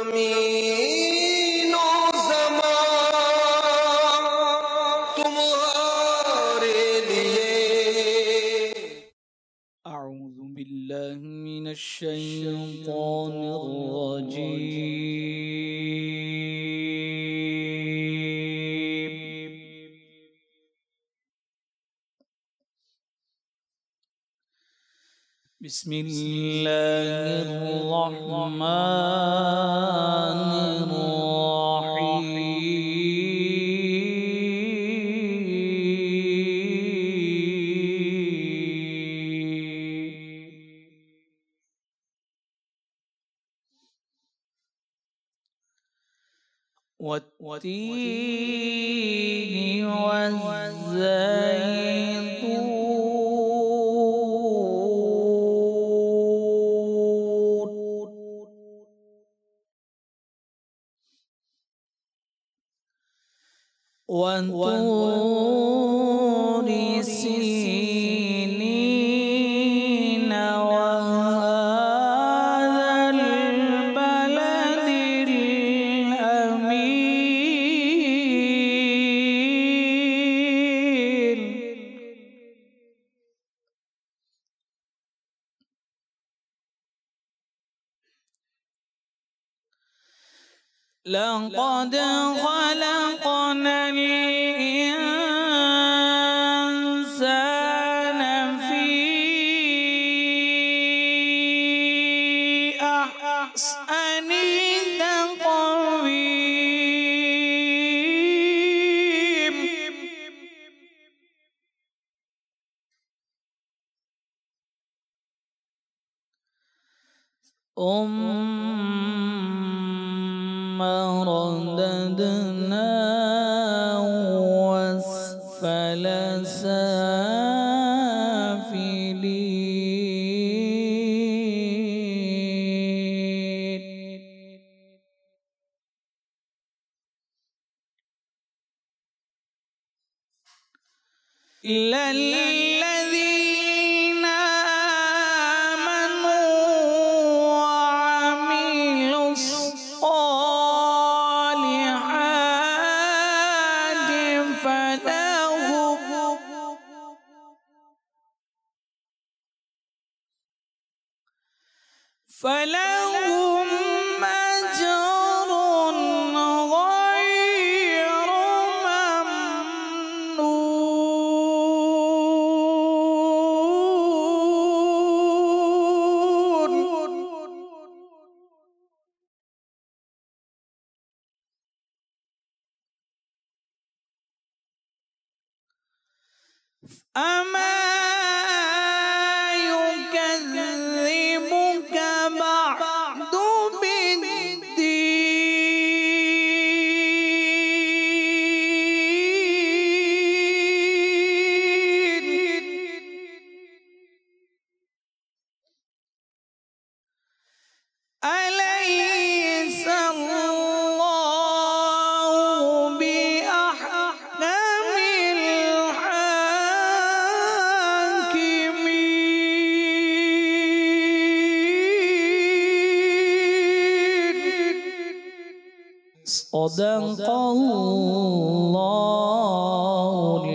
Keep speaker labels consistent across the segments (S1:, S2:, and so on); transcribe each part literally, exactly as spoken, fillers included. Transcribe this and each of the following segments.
S1: ज़मीन और ज़मान तुम्हारे लिए।
S2: अऊज़ु बिल्लाहि मिनश शैतानिर रजीम। बिस्मिल्लाहिर रहमानिर रहीम। वत्तीन वज़्ज़ैतून वतूरि सीनीन वहाज़ल बलदिल अमीन। लक़द ख़लक़नल इंसान फ़ी अहसनि तक़वीम। رددناه أسفل سافلين. إلا الذين آمنوا وعملوا الصالحات فلهم فلهم أجر غير ممنون. أما يكذبك بعد بالدين. أليس الله بأحكم الحاكمين. صدق الله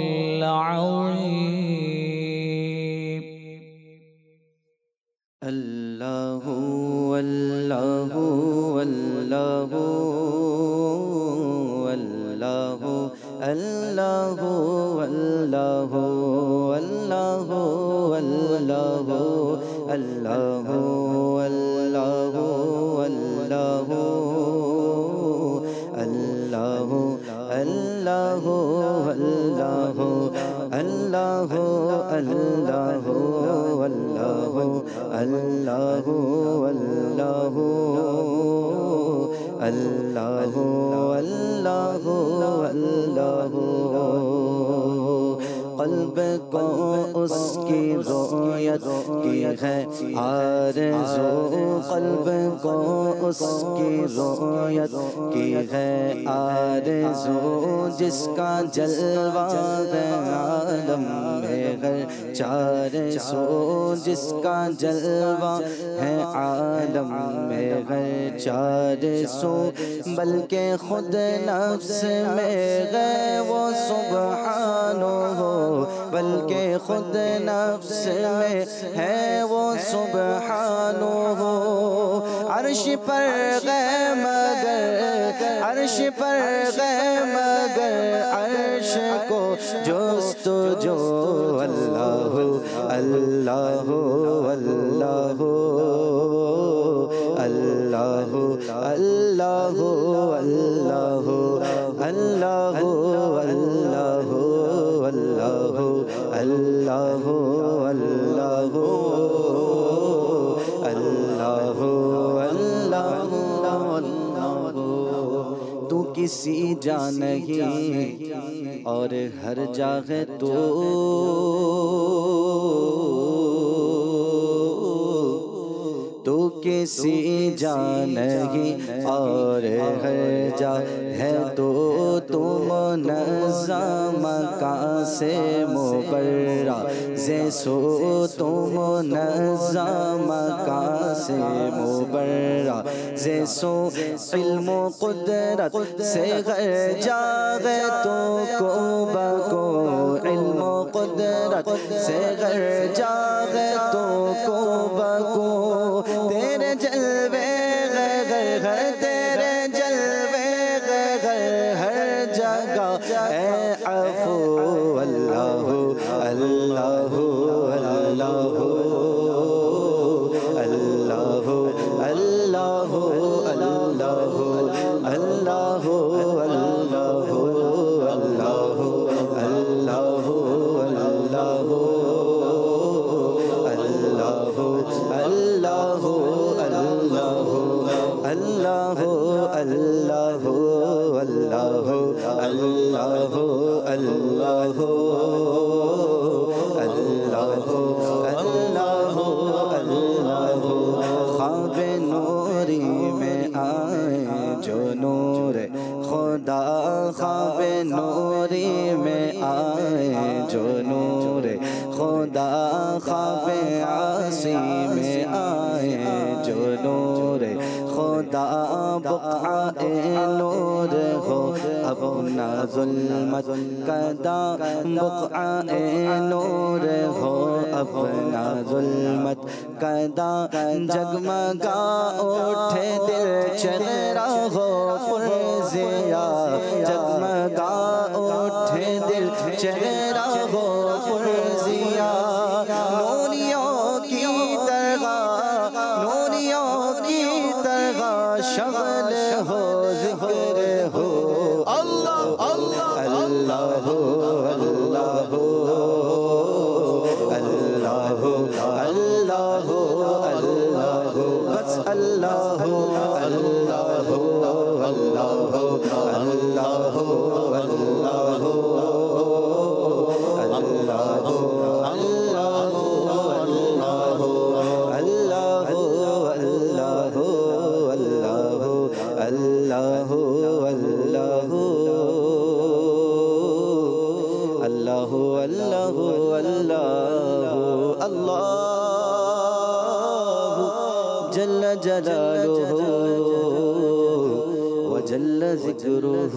S2: العظيم.
S3: الله والله والله والله الله والله والله والله الله والله والله الله الله والله الله الله والله الله والله الله والله والله قلب کو اس کی رویت کی ہے آرزو، قلب کو اس کی رویت کی ہے آرزو، جس کا جلوہ ہے عالم میں گھر چار سو، جس کا جلوہ ہے عالم میں گھر چار سو، بلکہ خود نفس میں ہے وہ سبحانہ، بلکہ خود نفس میں ہے وہ سبحانہ، عرش پر ہے مگر عرش پر ہے مگر عرش کو جستجو، اللہ اللہ اللہ اللہ اللہ اللہ اللہ اللہ اللہ اللہ اللہ اللہ، تو کسی جا نہیں اور ہر جگہ تو تو کسی جا نہیں اور ہر جا ہے تو تم نظام کا سے مبرہ زیسو، تم نظام کا سے مبرہ زیسو، علم و قدرت سے غیر جاگے تو کو بکو، علم و قدرت سے غیر جاگے تو کو بکو، تیرے جلوے غیر غیر تیرے جلوے غیر ہر جگہ اے عفو، اللہ اللہ اللہ اللہ اللہ اللہ اللہ اللہ اللہ اللہ اللہ اللہ اللہ اللہ، خواب نوری میں آئے جو نور خدا، خواب نوری میں آئے جو نور خدا، خواب عاصی میں آئے جو نور خدا، بقعہ نور ہو اپنا ظلمت کدا، بقعہ نور ہو اپنا ظلمت کدا، جگمگا اٹھے دل چہرہ ہو پرزیا، جگمگا اٹھے دل چہرہ ہو پرزیا، نوریوں کی طرح نوریوں کی طرح شغل ہو ذکر ہو، اللہ اللہ اللہ اللہ اللہ اللہ اللہ، بس اللہ اللہ اللہ اللہ اللہ اللہ اللہ اللہ اللہ جل جلالہ وجل ذکرہ۔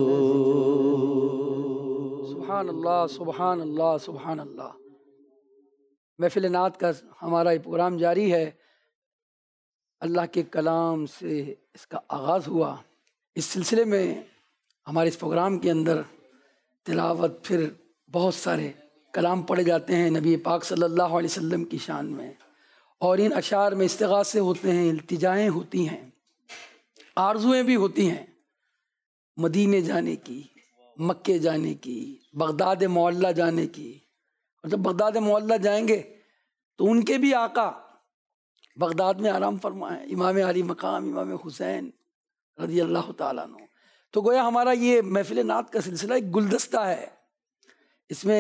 S4: سبحان اللہ سبحان اللہ سبحان اللہ۔ محفل نعت کا ہمارا یہ پروگرام جاری ہے، اللہ کے کلام سے اس کا آغاز ہوا۔ اس سلسلے میں ہمارے اس پروگرام کے اندر تلاوت، پھر بہت سارے کلام پڑھے جاتے ہیں نبی پاک صلی اللہ علیہ وسلم کی شان میں، اور ان اشعار میں استغاثے ہوتے ہیں، التجائیں ہوتی ہیں، آرزویں بھی ہوتی ہیں مدینے جانے کی، مکے جانے کی، بغداد معلیٰ جانے کی۔ اور جب بغداد معلیٰ جائیں گے تو ان کے بھی آقا بغداد میں آرام فرمائیں، امام علی مقام امام حسین رضی اللہ تعالیٰ عنہ۔ تو گویا ہمارا یہ محفل نعت کا سلسلہ ایک گلدستہ ہے، اس میں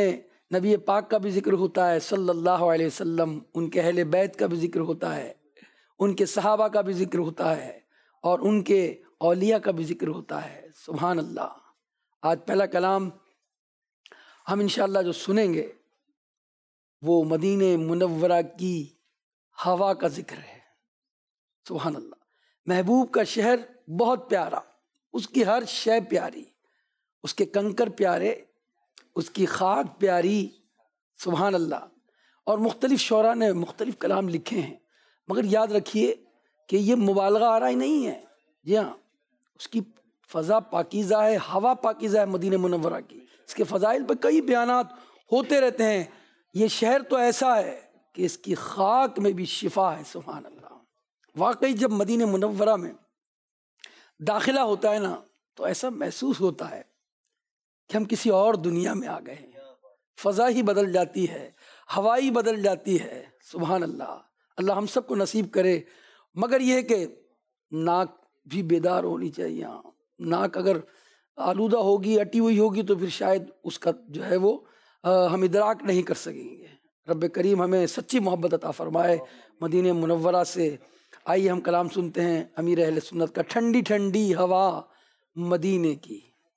S4: نبی پاک کا بھی ذکر ہوتا ہے صلی اللہ علیہ وسلم، ان کے اہل بیت کا بھی ذکر ہوتا ہے، ان کے صحابہ کا بھی ذکر ہوتا ہے، اور ان کے اولیاء کا بھی ذکر ہوتا ہے۔ سبحان اللہ۔ آج پہلا کلام ہم انشاءاللہ جو سنیں گے وہ مدینہ منورہ کی ہوا کا ذکر ہے۔ سبحان اللہ۔ محبوب کا شہر بہت پیارا، اس کی ہر شے پیاری، اس کے کنکر پیارے، اس کی خاک پیاری۔ سبحان اللہ۔ اور مختلف شعراء نے مختلف کلام لکھے ہیں، مگر یاد رکھیے کہ یہ مبالغہ آرائی نہیں ہے۔ جی ہاں، اس کی فضا پاکیزہ ہے، ہوا پاکیزہ ہے مدینہ منورہ کی، اس کے فضائل پہ کئی بیانات ہوتے رہتے ہیں۔ یہ شہر تو ایسا ہے کہ اس کی خاک میں بھی شفا ہے۔ سبحان اللہ۔ واقعی جب مدینہ منورہ میں داخلہ ہوتا ہے نا تو ایسا محسوس ہوتا ہے کہ ہم کسی اور دنیا میں آ گئے ہیں۔ فضا ہی بدل جاتی ہے، ہوائی بدل جاتی ہے۔ سبحان اللہ۔ اللہ ہم سب کو نصیب کرے۔ مگر یہ ہے کہ ناک بھی بیدار ہونی چاہیے۔ ناک اگر آلودہ ہوگی، اٹی ہوئی ہوگی تو پھر شاید اس کا جو ہے وہ ہم ادراک نہیں کر سکیں گے۔ رب کریم ہمیں سچی محبت عطا فرمائے مدینہ منورہ سے۔ آئیے ہم کلام سنتے ہیں امیر اہل سنت کا، ٹھنڈی ٹھنڈی ہوا مدینے کی۔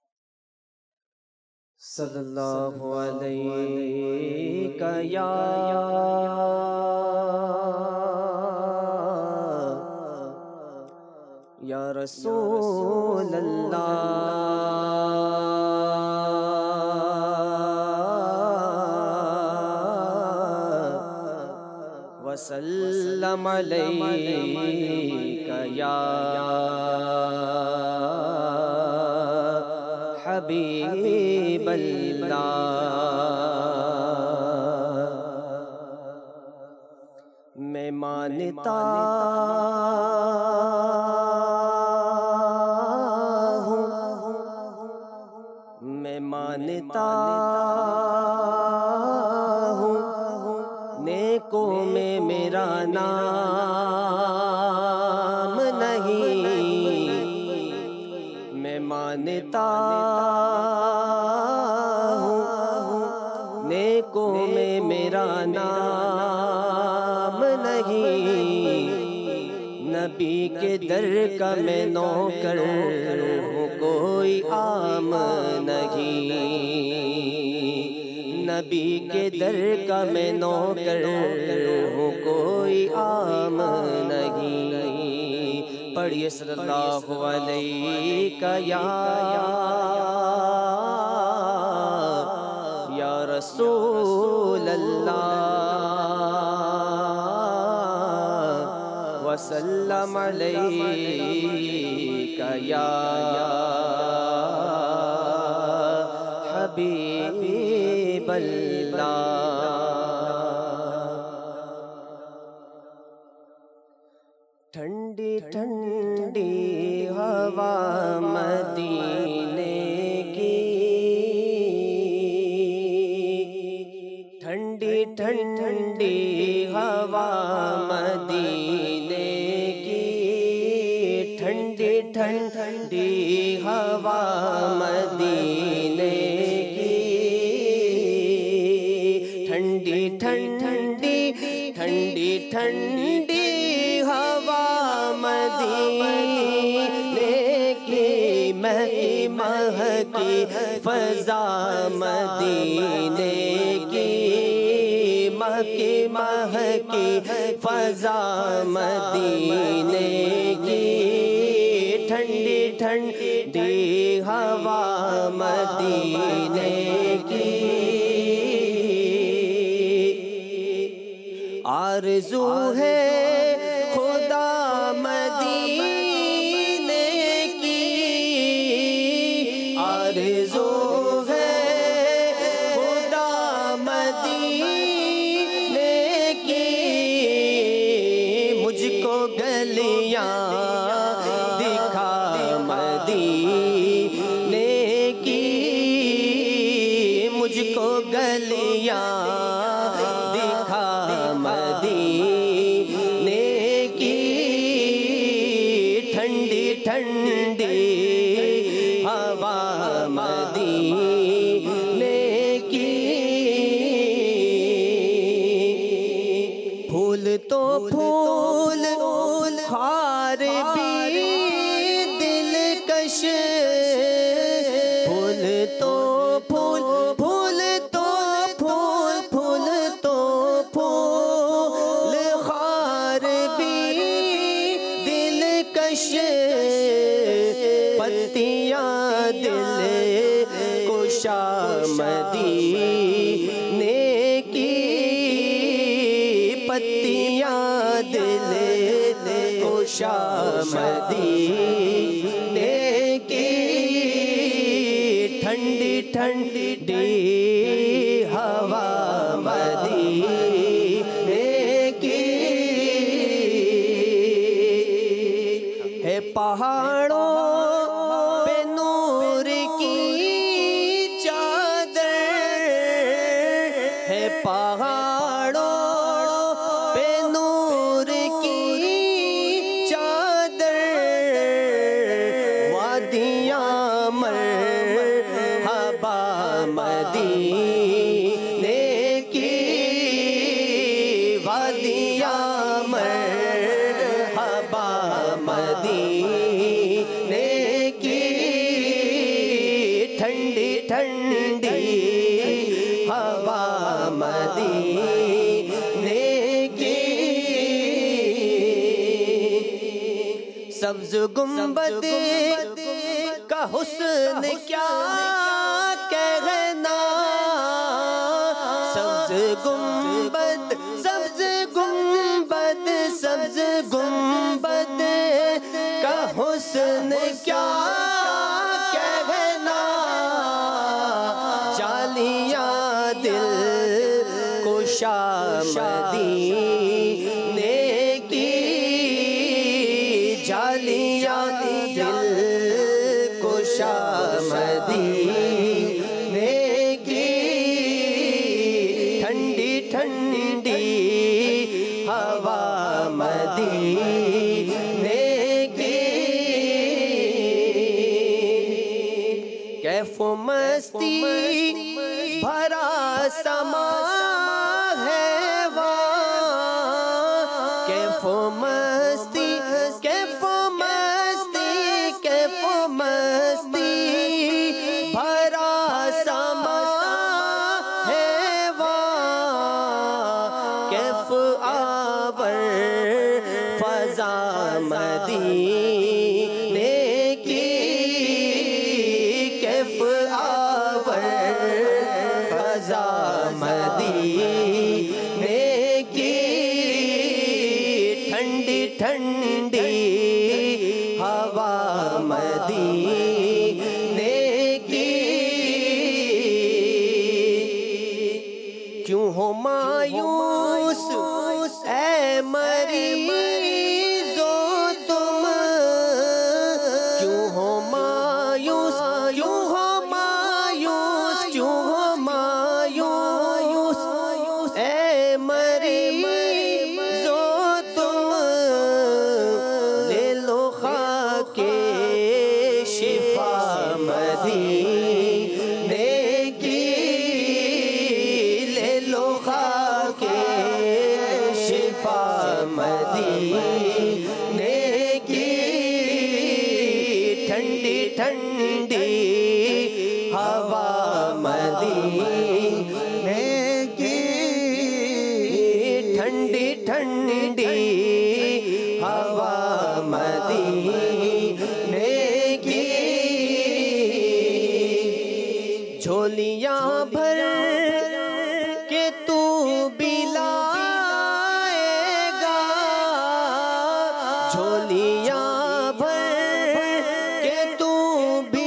S3: صلی اللہ علیہ یا یا رسول اللہ وسلم علیک یا حبیب اللہ۔ میں مانتا ہوں، میں مانتا ہوں، نیکوں میں میرا نام نہیں، میں مانتا ہوں، نیکوں میں میرا نام نہیں، نبی کے در کا میں نوکر ہوں، کوئی عام نہیں، نبی کے در کا میں نوکر ہوں، کوئی عام نہیں۔ پڑھیے صلی اللہ علیہ یا یا رسول اللہ وسلم علیک یا حبیب اللہ۔ ٹھنڈی ٹھنڈی ہوا مدینے کی، ٹھنڈی ٹھنڈی ہوا مدینے کی، ٹھنڈی ٹھنڈی ہوا مدینے کی، ٹھنڈی ٹھنڈی ٹھنڈی ٹھنڈی ہوا مدینے کی، مہکی مہکی فضا مدینے کی، مہکی مہکی فضا مدینے کی، ٹھنڈی ٹھنڈی ہوا مدینے کی، آرزو ہے خدا مدینے کی، آرزو ہے خدا مدینے کی، مجھ کو گلیاں دکھا مدینے کی، مجھ کو گلیاں دکھا مدینے کی، ٹھنڈی ٹھنڈی ہوا مدینے کی، کش پھول تو پھول پھول تو پھول پھول تو پھول خار بھی دل کش پتیاں دل کشا مدینے کی پتیاں دل کشا مدینے کی ٹھنڈی ٹھنڈی ہوا مدینے کی ہے پہاڑوں پہ نور کی چادر ہے پہاڑوں پہ نور کی چادر وادیاں مرحبا مدینے کی وادیاں مرحبا مدینے کی ٹھنڈی ٹھنڈی ہوا مدینے کی سبز گنبد کا حسن کیا کہنا سبز گنبد سبز گنبد سبز گنبد کا حسن کیا کہنا جالیاں دل کشا مدینے کی جالیاں دل کشا مدینے کی ٹھنڈی ٹھنڈی ہوا مدینے کی کیف و مستی بھرا سما ہے وہاں کیف و مستی کیف و مستی کیف و مستی بھرا سما ہے وہاں کیف آور فضا مدینے کی کیف آور فضا مدینے کی ٹھنڈی ٹھنڈی ہوا مدینے کی کیوں ہو مایوس اے مریضو تم کیوں ہو مایوس کیوں ہو مایوس کیوں ہو مایوس اے مریضو تم لے لو خاک شفا مدینے کی لے لو خاک شفا مدینے کی ٹھنڈی ٹھنڈی ہوا مدینے کی ٹھنڈی ٹھنڈی ہوا مدینے کی جھولیاں بھر کے تو بھی لائے گا جھولیاں بھر کے تو بھی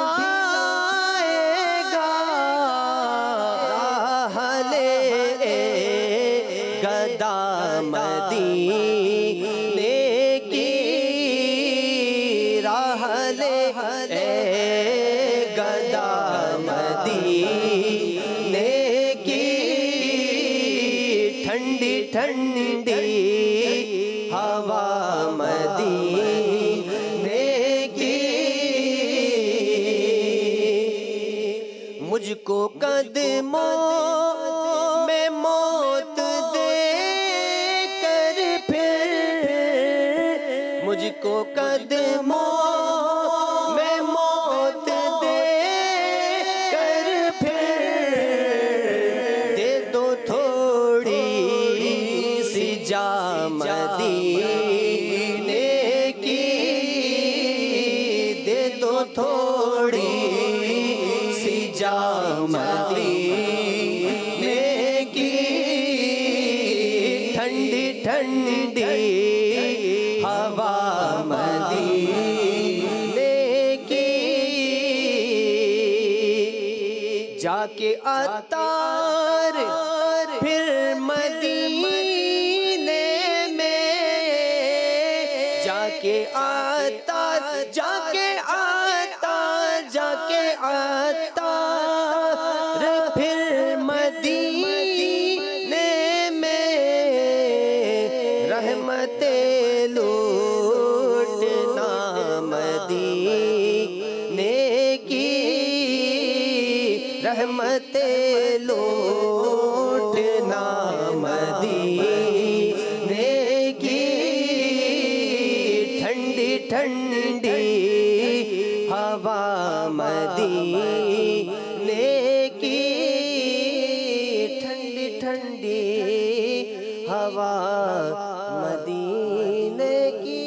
S3: لائے گا راہ لے گدا مدینے کی راہ لے گدا مدینے کی ٹھنڈی ٹھنڈی ہوا مدینے کی مجھ کو قدموں میں موت دے کر پھر مجھ کو قدموں میں تھوڑی سی جا مدینے کی ٹھنڈی ٹھنڈی ہوا مدینے کی جا کے عطار پھر مدینے میں جا کے عطار جا کے عطار جا کے عطار پھر مدینے میں رحمتیں لوٹنا مدینے کی رحمتیں لوٹنا مدینے کی ٹھنڈی ٹھنڈی ہوا مدینے کی ٹھنڈی ٹھنڈی ہوا مدینے کی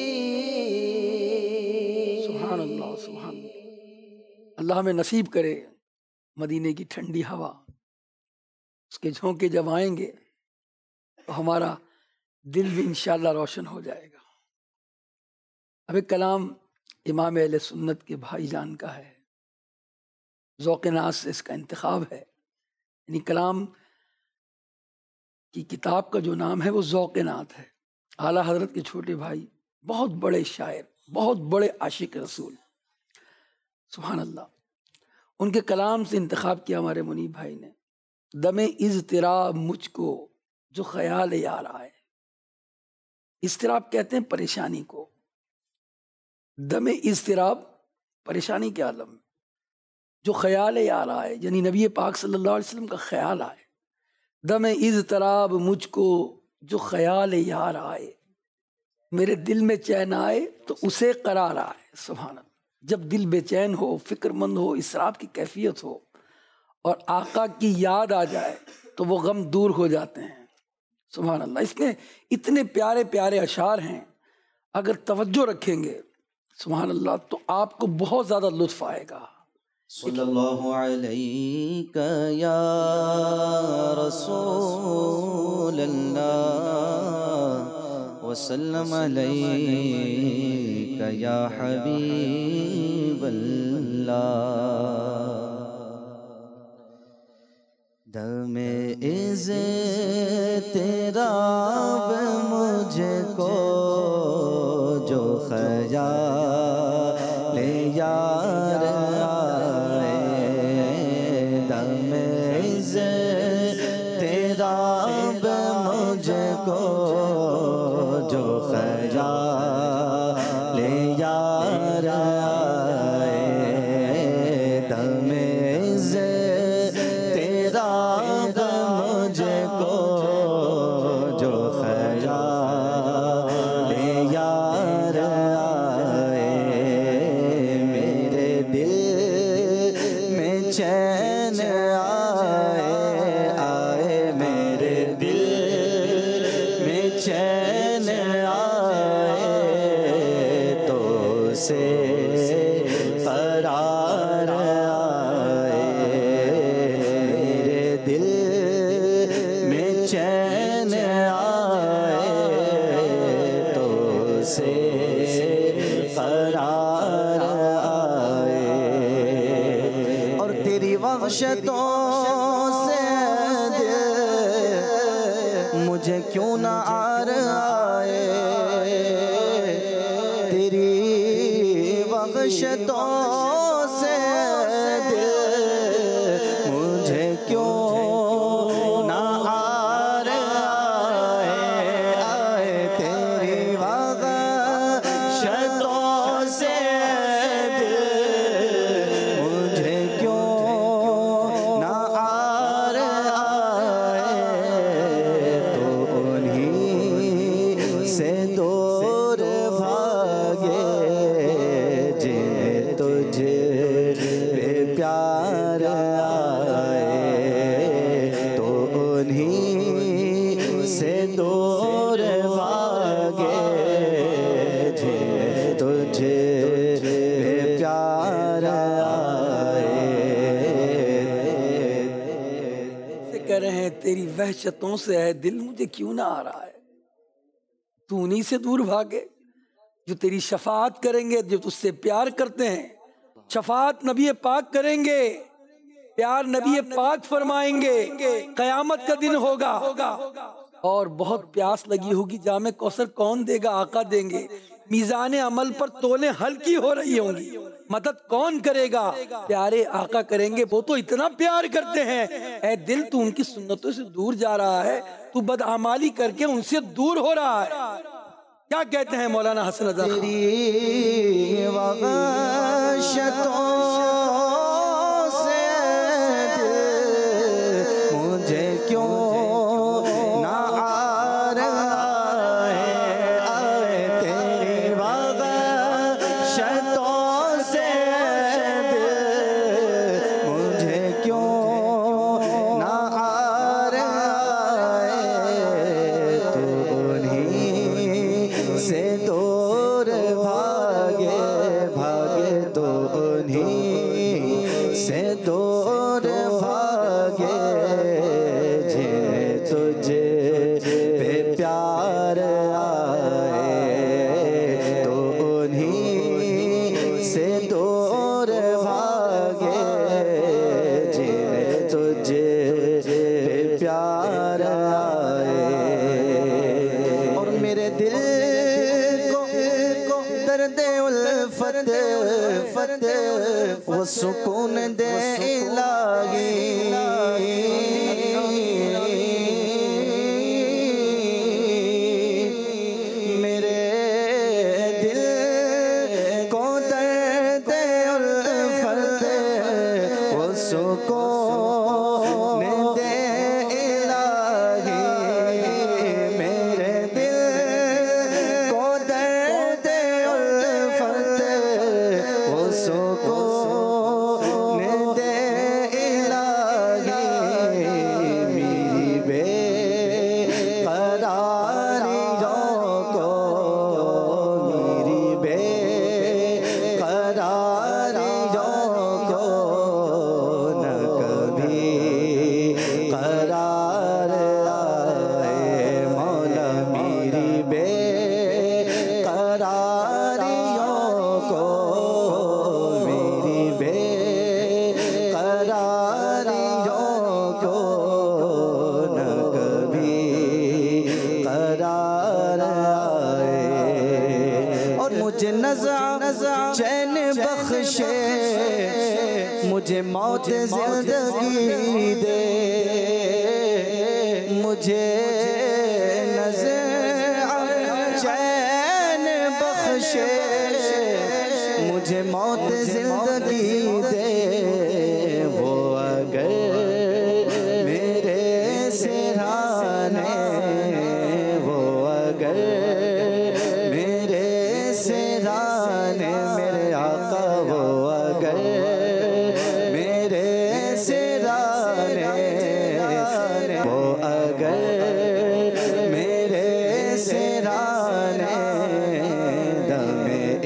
S4: سبحان اللہ سبحان اللہ اللہ ہمیں نصیب کرے مدینے کی ٹھنڈی ہوا، اس کے جھونکے جب آئیں گے تو ہمارا دل بھی انشاءاللہ روشن ہو جائے گا۔ اب ایک کلام امام اہل سنت کے بھائی جان کا ہے، ذوق ناز سے اس کا انتخاب ہے، یعنی کلام کی کتاب کا جو نام ہے وہ ذوق نعت ہے۔ اعلیٰ حضرت کے چھوٹے بھائی، بہت بڑے شاعر، بہت بڑے عاشق رسول، سبحان اللہ، ان کے کلام سے انتخاب کیا ہمارے منیب بھائی نے۔ دم اضطراب مجھ کو جو خیال یار آئے، اضطراب کہتے ہیں پریشانی کو، دم اضطراب پریشانی کے عالم میں جو خیال یار آئے، یعنی نبی پاک صلی اللہ علیہ وسلم کا خیال آئے۔ دم اضطراب مجھ کو جو خیال یار آئے، میرے دل میں چین آئے تو اسے قرار آئے، سبحان اللہ۔ جب دل بے چین ہو، فکر مند ہو، اضطراب کی کیفیت ہو اور آقا کی یاد آ جائے تو وہ غم دور ہو جاتے ہیں، سبحان اللہ۔ اس میں اتنے پیارے پیارے اشعار ہیں، اگر توجہ رکھیں گے سبحان اللہ تو آپ کو بہت زیادہ لطف آئے گا۔
S2: صلی اللہ علیہ یا رسول اللہ وسلم علیہ یا حبیب اللہ۔ دم اضطراب مجھ کو جو خیال یار آئے، دم اضطراب مجھ کو جو خیال یار آئے، دم اضطراب مجھ کو جو خیال یار آئے، میرے دل میں چین آئے آئے، میرے دل میں چین آئے تو سے قرار آئے، میرے دل میں چین آئے تو سے قرار آئے، اور تیری وحشتوں سے دل مجھے کیوں نہ عار آئے، تیری وحشتوں سے دل مجھے کیوں نہ عار آئے، آئے تیری وحشتوں سے دل مجھے کیوں نہ عار آئے، تو انہیں سے دور بھاگے جنہیں تجھے
S4: تیری وحشتوں سے ہے دل مجھے کیوں نہ آ رہا ہے، تو انہی سے دور بھاگے جو تیری شفاعت کریں گے، جو تجھ سے پیار کرتے ہیں۔ شفاعت نبی پاک کریں گے، پیار نبی پاک فرمائیں گے، قیامت کا دن ہوگا اور بہت پیاس لگی ہوگی، جام کوثر کون دے گا؟ آقا دیں گے۔ میزان عمل پر تولیں ہلکی ہو رہی ہوں گی، مدد کون کرے گا؟ پیارے آقا کریں گے۔ وہ تو اتنا پیار کرتے ہیں، اے دل تو ان کی سنتوں سے دور جا رہا ہے، تو بدعمالی کر کے ان سے دور ہو رہا ہے۔ کیا کہتے ہیں مولانا حسن رضا خان؟
S2: تیری وحشتوں سے دل مجھے کیوں نہ آ رہا ہے، آئے تیری وحشتوں سے دل مجھے کیوں نہ آ رہا ہے، تو انہیں سے دور بھاگے بھاگے، تو انہیں سے دور بھاگے، جنہیں تجھے پہ پیار آئے، تو انہیں سے دور بھاگے، جنہیں تجھے پہ پیار آئے۔ اور میرے دل کو درد الفت وہ سکون دے الہی، میرے دل کو درد الفت وہ سکون دے الہی، میرے دل کو درد الفت وہ سکون دے الہی، میری بے قراریوں کو، میری بے قراریوں کو نہ کبھی قرار آئے، مولا میری بے قراریوں کو، میری بے قراریوں کو نہ کبھی قرار آئے، اور مجھے نزع چین بخشے، مجھے موت زندگی دے، مجھے نزع چین بخشے، مجھے موت زندگی دے، وہ اگر میرے سرہانے، وہ اگر میرے سرہانے، میرے آقا وہ اگر میرے سرہانے، وہ اگر میرے سرہانے، دم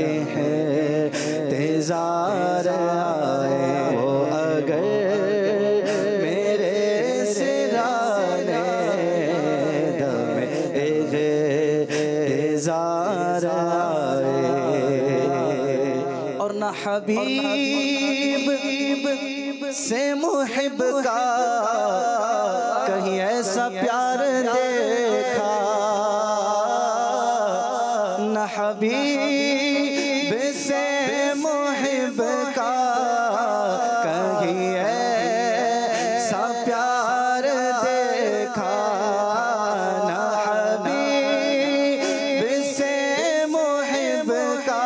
S2: احتضار آئے، وہ اگر میرے سرہانے، دم احتضار آئے، اور نہ حبیب سے محب کا کہیں ایسا پیار دیکھا، نہ حبیب سے محب کا کہیں ایسا پیار دیکھا، نہ حبیب سے محب کا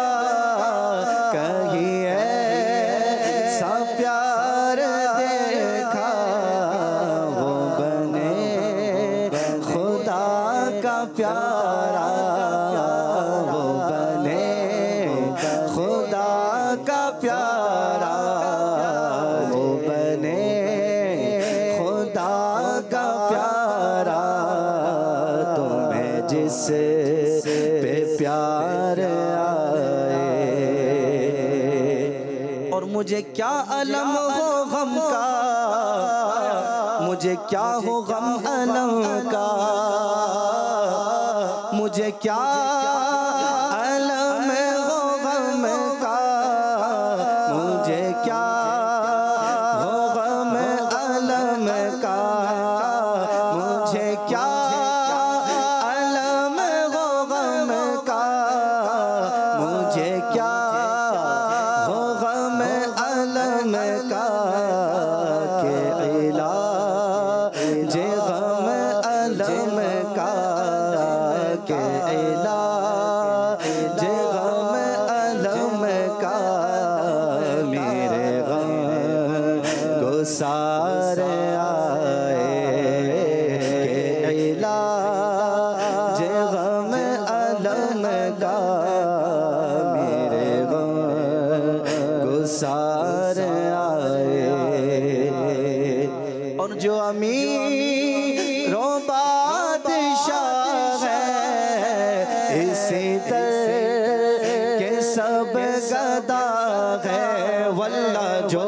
S2: کہیں ایسا پیار دیکھا، وہ بنے خدا کا پیارا، وہ بنے خدا کا پیارا، وہ بنے خدا کا پیارا، تمہیں جس پہ پیار آئے، اور مجھے کیا علم ہو غم کا، مجھے کیا ہو غم علم کا، مجھے کیا علم ہو غم کا، مجھے کیا ہو غم علم کا، مجھے کیا علم ہو غم کا، مجھے کیا ہو غم علم کا، کہ علاج غم علم کا، کہ علاج غم علم کا، میرے غم گسار آئے، کہ علاج غم علم کا، میرے غم گسار آئے۔ اور جو امیر و بادشاہ ہے اسی در کے سب گدا ہے، واللہ جو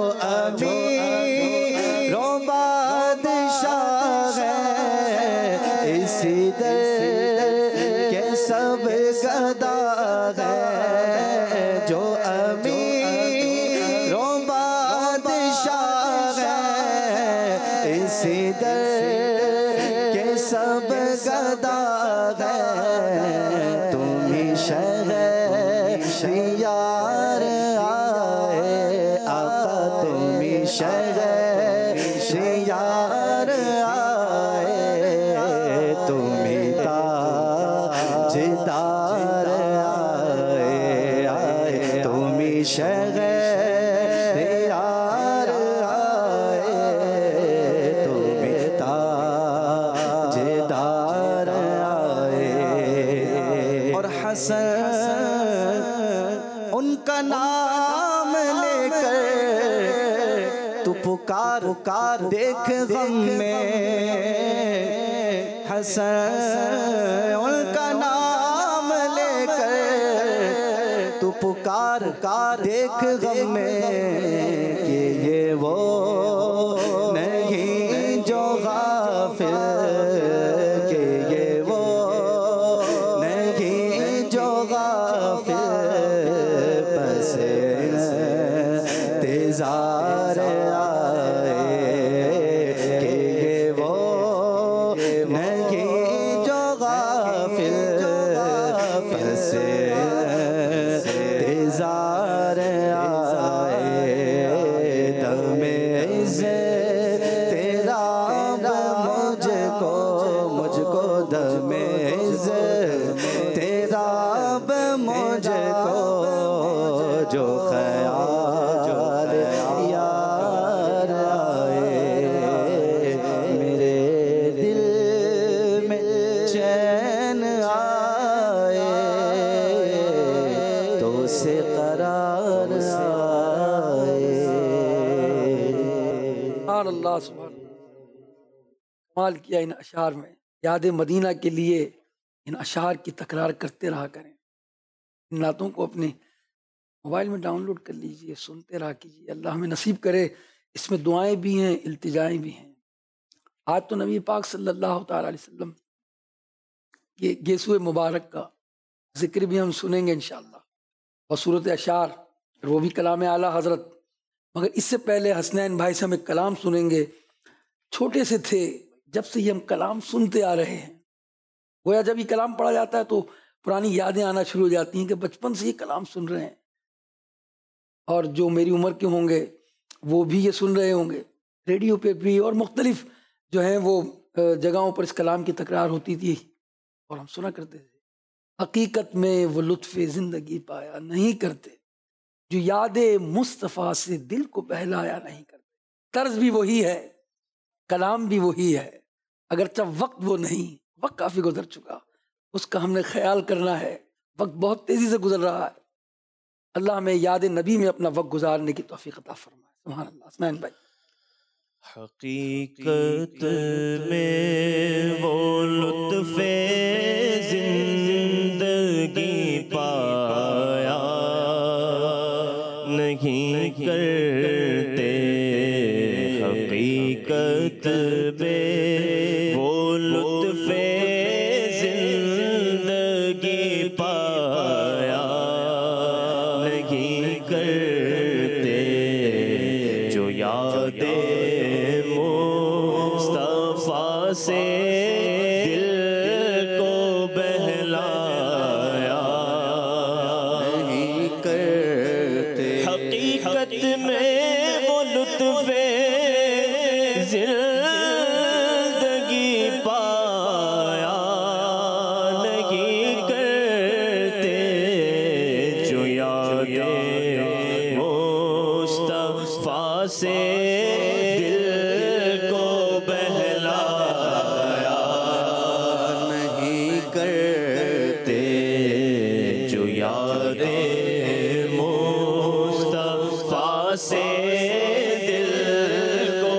S2: امیر و بادشاہ ہے اسی در کے سب گدا ہے، جو امیر و بادشاہ ہے اسی در کے سب گدا ہے، تم ہی شہریار آئے آقا، تم ہی شہریار آئے، تم ہی تاجدار آئے آئے، تم ہی شہریار آئے، تم ہی تاجدار آئے۔ اور حسن ان کا نام لے کر تو پکار پکار دیکھ غم میں، حسن ان کا نام لے کر تو پکار پکار دیکھ غم میں، کہ یہ وہ نہیں جو غافل، کہ یہ وہ نہیں جو غافل، بس انتظار آئے، کہ یہ وہ نہیں جو غافل، بس انتظار آئے، دم عزت تیرا مجھ کو مجھ کو دم عزت تیرا مجھ کو، جو خیال یار آئے، میرے دل میں چین آئے، تو سے قرار آئے۔
S4: سبحان اللہ سبحان اللہ، کمال کیا ان اشعار میں۔ یاد مدینہ کے لیے ان اشعار کی تکرار کرتے رہا کریں، ان نعتوں کو اپنے موبائل میں ڈاؤن لوڈ کر لیجئے، سنتے رہا کیجئے، اللہ ہمیں نصیب کرے۔ اس میں دعائیں بھی ہیں، التجائیں بھی ہیں۔ آج تو نبی پاک صلی اللہ تعالیٰ علیہ وسلم کے گیسوئے مبارک کا ذکر بھی ہم سنیں گے انشاءاللہ، اور صورت اشعار، وہ بھی کلام اعلیٰ حضرت۔ مگر اس سے پہلے حسنین بھائی سے ہم ایک کلام سنیں گے۔ چھوٹے سے تھے جب سے یہ ہم کلام سنتے آ رہے ہیں، گویا جب یہ کلام پڑھا جاتا ہے تو پرانی یادیں آنا شروع ہو جاتی ہیں کہ بچپن سے یہ کلام سن رہے ہیں، اور جو میری عمر کے ہوں گے وہ بھی یہ سن رہے ہوں گے، ریڈیو پہ بھی اور مختلف جو ہیں وہ جگہوں پر اس کلام کی تکرار ہوتی تھی اور ہم سنا کرتے تھے۔ حقیقت میں وہ لطف زندگی پایا نہیں کرتے، جو یاد مصطفیٰ سے دل کو بہلایا نہیں کرتے۔ طرز بھی وہی ہے، کلام بھی وہی ہے، اگرچہ وقت وہ نہیں، وقت کافی گزر چکا، اس کا ہم نے خیال کرنا ہے۔ وقت بہت تیزی سے گزر رہا ہے، اللہ ہمیں یاد نبی میں اپنا وقت گزارنے کی توفیق عطا فرمائے۔ سبحان اللہ۔ اسمعین بھائی،
S5: حقیقت میں وہ لطف زندگی پایا نہیں نہیں کرتے حقیقت میں وہ لطف زندگی پایا نہیں کرتے جو یاد مصطفیٰ سے دل کو بہلایا
S2: نہیں کرتے
S5: حقیقت میں وہ لطف زندگی پایا نہیں کرتے جو یاد مصطفیٰ سے دل کو بہلایا
S2: نہیں کرتے
S5: جو یاد مصطفیٰ سے دل کو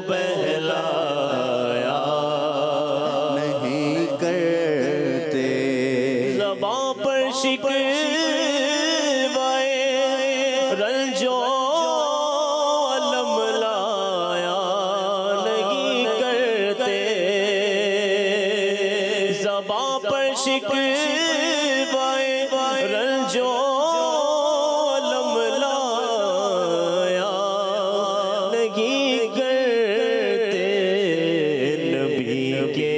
S5: بہلایا
S2: نہیں کرتے
S5: زباں پر شکوائے رنجو علم لایا نہیں کرتے زباں پر شکوائے رنجو علم لایا نہیں کرتے نبی کے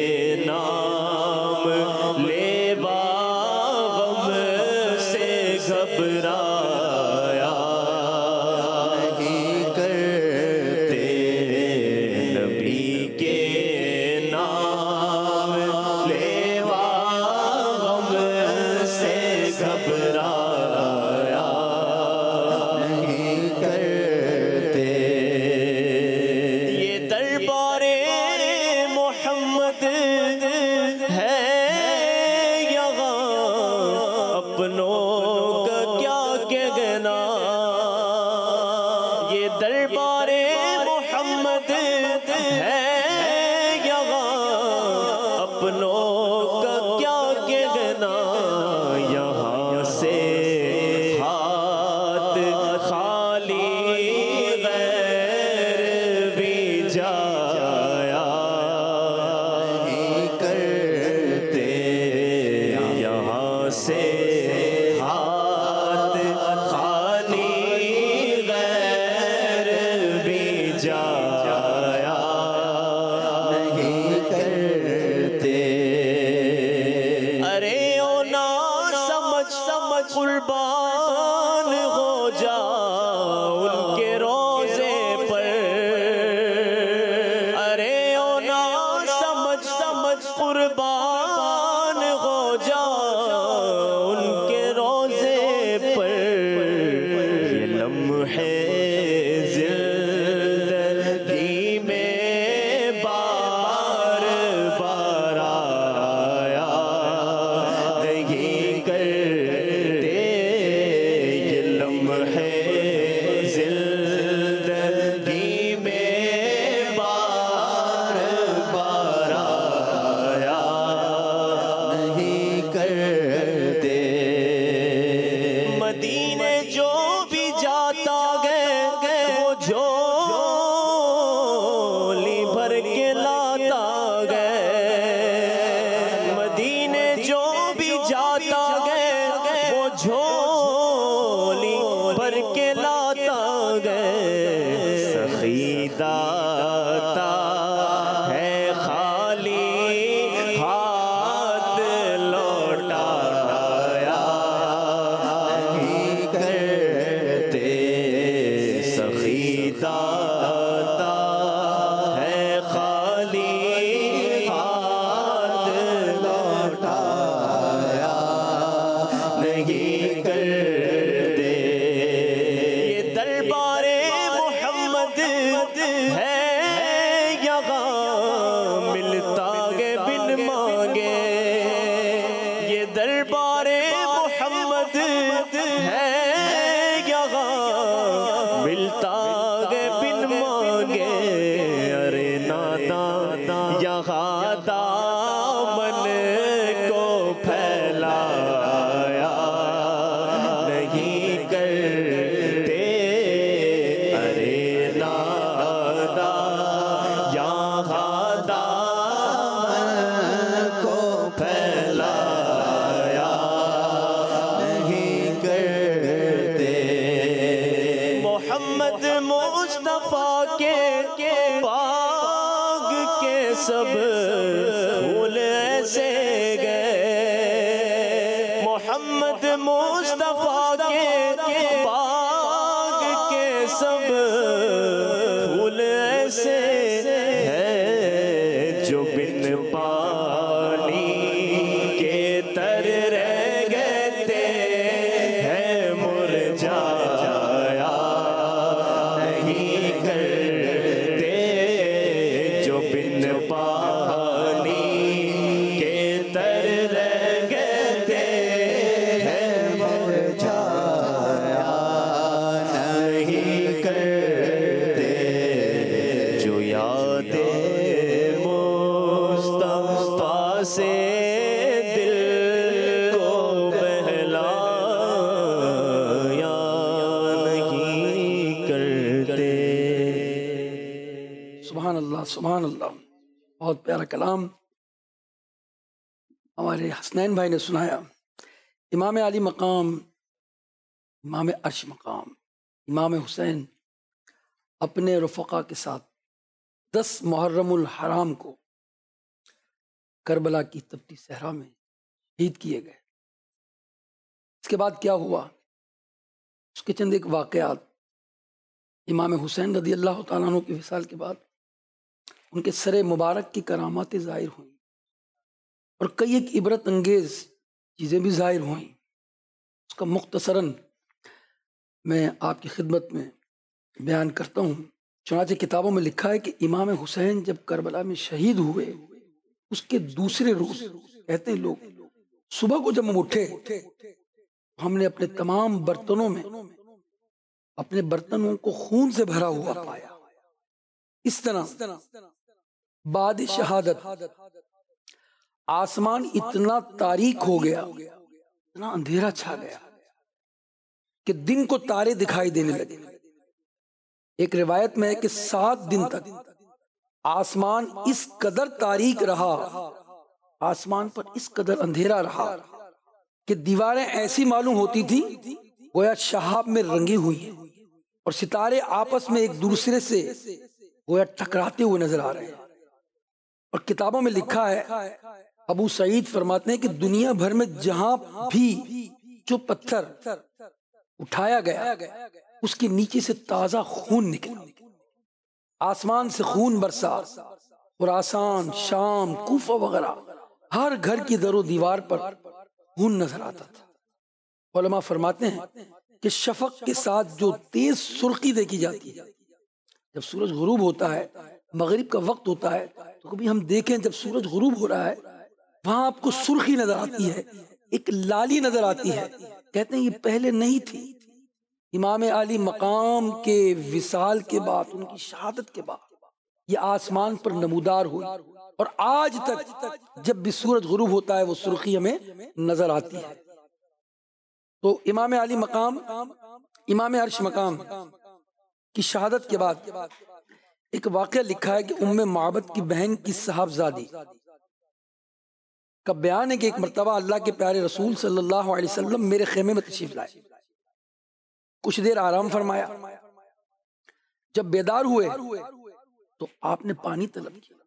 S5: نام لیوا غم سے گھبرایا
S2: نہیں کرتے
S5: نبی کے نام لیوا غم سے گھبرایا
S2: نہیں کرتے
S5: یہ دربار محمد ہے یہاں اپنوں کا کیا کہنا یہ دربار محمد ہے یہاں اپنوں کا کیا کہنا یہاں سے ہاتھ خالی غیر بھی جایا
S2: نہیں کرتے
S5: یہاں سے ہاتھ خالی غیر بھی جایا
S2: نہیں کرتے
S5: ارے او نا سمجھ سمجھ قربان ہو جا ان کے روزے پر ارے او نا سمجھ سمجھ قربان ہو جا ان کے روزے پر یہ لمحے زندگی میں بار بار آیا نہیں کرتے یہ لمحے زندگی میں بار بار آیا
S2: نہیں کرتے
S5: مدینے جو بھی جاتا گئے وہ جھولی بھر کے لاتا گئے مدینے جو بھی جاتا گئے وہ جھولی بھر کے لاتا گئے سخی داتا ہے خالی ہاتھ لوٹایا
S2: نہیں کرتے
S5: سخی داتا ہے خالی ہاتھ
S2: لوٹایا
S5: نہیں کرتے یہ دربار محمد ہے یہاں ملتا گے بن مانگے یہ دربار محمد ہے یہاں ملتا گے بن مانگے ارے نادا یہاں دامن کو پھیلایا نہیں کرتے محمد مصطفیٰ کے باغ کے سب پھول ایسے گئے، محمد مصطفیٰ کے باغ کے سب پھول ایسے ہیں جو بن پانی کے تر رہ گئے تھے، ہے مرجھایا نہیں کرتے، جو بن پانی کے تر رہ گئے تھے، ہے مرجھایا نہیں کرتے، جو یادیں مصطفیٰ سے دل کو بہلایا نہیں کرتے۔
S4: سبحان اللہ سبحان اللہ، بہت پیارا کلام ہمارے حسنین بھائی نے سنایا۔ امام علی مقام، امام عرش مقام، امام حسین اپنے رفقا کے ساتھ دس محرم الحرام کو کربلا کی تپتی صحرا میں شہید کیے گئے۔ اس کے بعد کیا ہوا، اس کے چند ایک واقعات۔ امام حسین رضی اللہ تعالیٰ عنہ کے وصال کے بعد ان کے سر مبارک کی کرامات ظاہر ہوئیں اور کئی ایک عبرت انگیز چیزیں بھی ظاہر ہوئیں۔ اس کا مختصراً میں آپ کی خدمت میں بیان کرتا ہوں۔ چنانچہ کتابوں میں لکھا ہے کہ امام حسین جب کربلا میں شہید ہوئے، اس کے دوسرے روز کہتے ہیں لوگ، صبح کو جب ہم اٹھے ہم نے اپنے تمام برتنوں میں اپنے برتنوں کو خون سے بھرا ہوا پایا۔ اس طرح بعد شہادت آسمان اتنا تاریک ہو گیا، اتنا اندھیرا چھا گیا کہ دن کو تارے دکھائی دینے لگے۔ ایک روایت میں ہے کہ سات دن تک آسمان اس قدر تاریک رہا، آسمان پر اس قدر اندھیرا رہا کہ دیواریں ایسی معلوم ہوتی تھی گویا شہاب میں رنگی ہوئی ہیں، اور ستارے آپس میں ایک دوسرے سے گویا ٹکراتے ہوئے نظر آ رہے ہیں۔ اور کتابوں میں لکھا ہے، ابو سعید فرماتے ہیں کہ دنیا بھر میں جہاں بھی جو پتھر اٹھایا گیا اس کے نیچے سے تازہ خون نکلا، آسمان سے خون برسا، خراسان، شام، کوفہ وغیرہ ہر گھر کی در و دیوار پر خون نظر آتا تھا۔ علماء فرماتے ہیں کہ شفق کے ساتھ جو تیز سرخی دیکھی جاتی ہے، جب سورج غروب ہوتا ہے، مغرب کا وقت ہوتا ہے، تو کبھی ہم دیکھیں جب سورج غروب ہو رہا ہے وہاں آپ کو سرخی نظر آتی ہے، ایک لالی نظر آتی ہے، کہتے ہیں یہ پہلے نہیں تھی۔ امام علی مقام کے وصال کے بعد، ان کی شہادت کے بعد یہ آسمان پر نمودار ہوئی، اور آج تک جب بھی سورج غروب ہوتا ہے وہ سرخی ہمیں نظر آتی ہے۔ تو امام علی مقام، امام عرش مقام کی شہادت کے بعد ایک واقعہ لکھا ہے کہ ام معبد کی بہن کی صاحبزادی کا بیان ہے کہ ایک مرتبہ اللہ کے پیارے رسول صلی اللہ علیہ وسلم میرے خیمے میں تشریف لائے، کچھ دیر آرام فرمایا، جب بیدار ہوئے تو آپ نے پانی طلب کیا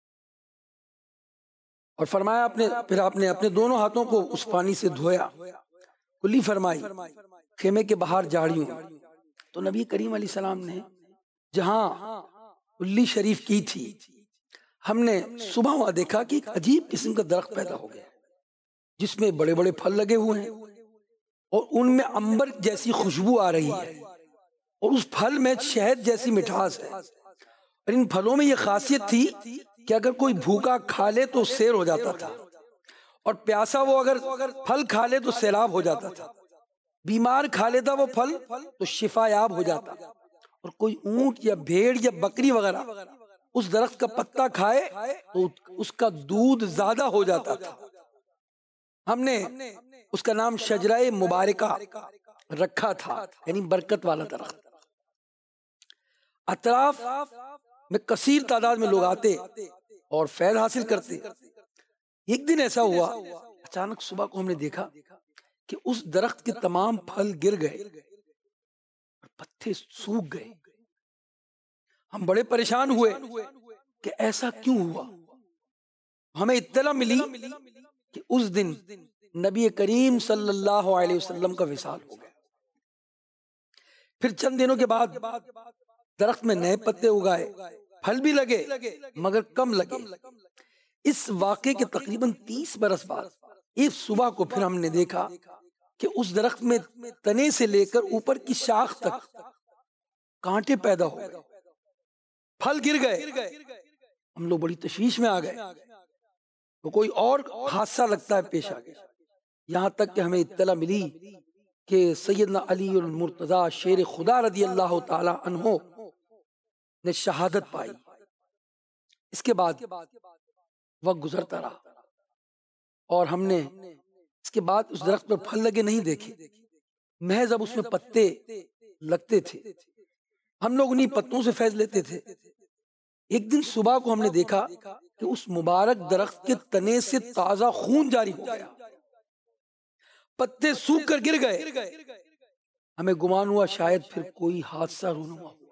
S4: اور فرمایا اپنے پھر آپ نے اپنے دونوں ہاتھوں کو اس پانی سے دھویا، کلی فرمائی، خیمے کے باہر جھاڑیوں، تو نبی کریم علیہ السلام نے جہاں کلی شریف کی تھی، ہم نے صبح وہاں دیکھا کہ ایک عجیب قسم کا درخت پیدا ہو گیا جس میں بڑے بڑے پھل لگے ہوئے ہیں اور ان میں عنبر جیسی خوشبو آ رہی ہے، اور اس پھل میں شہد جیسی مٹھاس ہے، اور ان پھلوں میں یہ خاصیت تھی کہ اگر کوئی بھوکا کھا لے تو سیر ہو جاتا تھا، اور پیاسا وہ اگر پھل کھا لے تو سیلاب ہو جاتا تھا، بیمار کھا لیتا وہ پھل تو شفا یاب ہو جاتا، اور کوئی اونٹ یا بھیڑ یا بکری وغیرہ اس درخت کا پتا کھائے تو اس کا دودھ زیادہ ہو جاتا تھا۔ ہم نے اس کا نام شجرہ مبارکہ رکھا تھا، یعنی برکت والا درخت۔ اطراف میں کثیر تعداد میں لوگ آتے اور فیض حاصل کرتے۔ ایک دن ایسا ہوا، اچانک صبح کو ہم نے دیکھا کہ اس درخت کے تمام پھل گر گئے، پتے سوکھ گئے. ہم بڑے پریشان ہوئے کہ ایسا کیوں ہوا. ہمیں اطلاع ملی کہ اس دن نبی کریم صلی اللہ علیہ وسلم کا وصال ہو گیا. پھر چند دنوں کے بعد درخت میں نئے پتے اگائے, پھل بھی لگے مگر کم لگے. اس واقعے کے تقریباً تیس برس بعد ایک صبح کو پھر ہم نے دیکھا کہ اس درخت میں تنے سے لے کر اوپر کی شاخ تک کانٹے پیدا ہو گئے, پھل گر گئے. ہم لوگ بڑی تشویش میں آ گئے تو کوئی اور حادثہ لگتا ہے پیش آ گیا. یہاں تک کہ ہمیں اطلاع ملی کہ سیدنا علی المرتضی شیر خدا رضی اللہ تعالی عنہ نے شہادت پائی. اس کے بعد وقت گزرتا رہا اور ہم نے اس کے بعد اس درخت پر پھل لگے نہیں دیکھے, محض اب اس میں پتے لگتے تھے. ہم لوگ انہیں پتوں سے فیض لیتے تھے. ایک دن صبح کو ہم نے دیکھا کہ اس مبارک درخت کے تنے سے تازہ خون جاری ہو گیا, پتے سوکھ کر گر گئے. ہمیں گمان ہوا شاید پھر کوئی حادثہ رونما ہوا.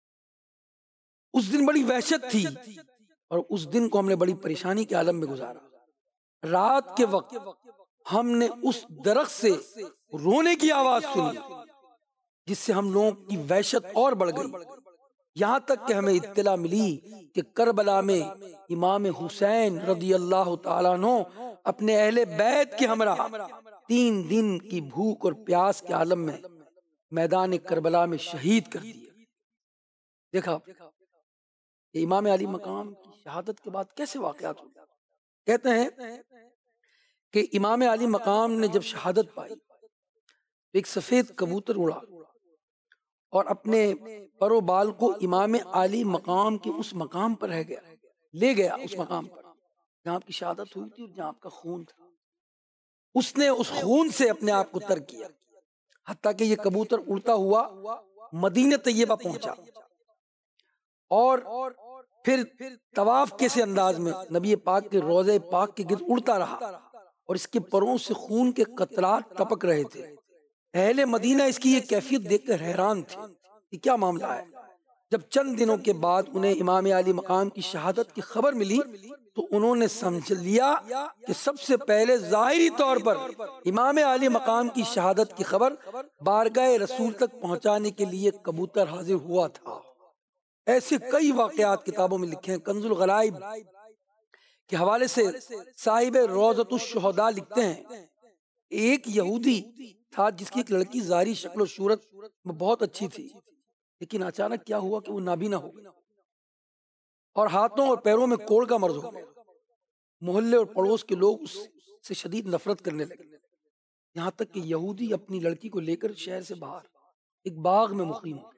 S4: اس دن بڑی وحشت تھی اور اس دن کو ہم نے بڑی پریشانی کے عالم میں گزارا. رات کے وقت ہم نے اس درخت سے رونے کی آواز سنی جس سے ہم لوگوں کی وحشت اور بڑھ گئی. یہاں تک کہ ہمیں اطلاع ملی کہ کربلا میں امام حسین رضی اللہ تعالیٰ عنہ اپنے اہل بیت کے ہمراہ تین دن کی بھوک اور پیاس کے عالم میں میدان کربلا میں شہید کر دیے. دیکھا کہ امام علی مقام کی شہادت کے بعد کیسے واقعات ہوتے ہیں. کہتے ہیں کہ امام علی مقام نے جب شہادت پائی ایک سفید کبوتر اڑا اور اپنے پر و بال کو امام علی مقام کے اس مقام پر رہ گیا, لے گیا اس مقام پر جہاں آپ کی شہادت ہوئی تھی اور جہاں آپ کا خون تھا. اس نے اس خون سے اپنے آپ کو تر کیا حتیٰ کہ یہ کبوتر اڑتا ہوا مدینہ طیبہ پہنچا اور پھر طواف کیسے انداز میں نبی پاک کے روضہ پاک کے گرد اڑتا رہا اور اس کے پروں سے خون کے قطرات ٹپک رہے تھے. اہل مدینہ اس کی یہ کیفیت دیکھ کر حیران تھے کہ کیا معاملہ ہے. جب چند دنوں کے بعد انہیں امام علی مقام کی شہادت کی خبر ملی تو انہوں نے سمجھ لیا کہ سب سے پہلے ظاہری طور پر امام علی مقام کی شہادت کی خبر بارگاہ رسول تک پہنچانے کے لیے کبوتر حاضر ہوا تھا. ایسے کئی واقعات کتابوں میں لکھے ہیں. کنز الغرائب کے حوالے سے صاحب روضۃ الشہداء لکھتے ہیں ایک یہودی تھا جس کی ایک لڑکی ظاہری شکل و صورت میں بہت اچھی تھی, لیکن اچانک کیا ہوا کہ وہ نابینا ہو گئی اور ہاتھوں اور پیروں میں کوڑ کا مرض ہو گیا. محلے اور پڑوس کے لوگ اس سے شدید نفرت کرنے لگے, یہاں تک کہ یہودی اپنی لڑکی کو لے کر شہر سے باہر ایک باغ میں مقیم ہو گیا.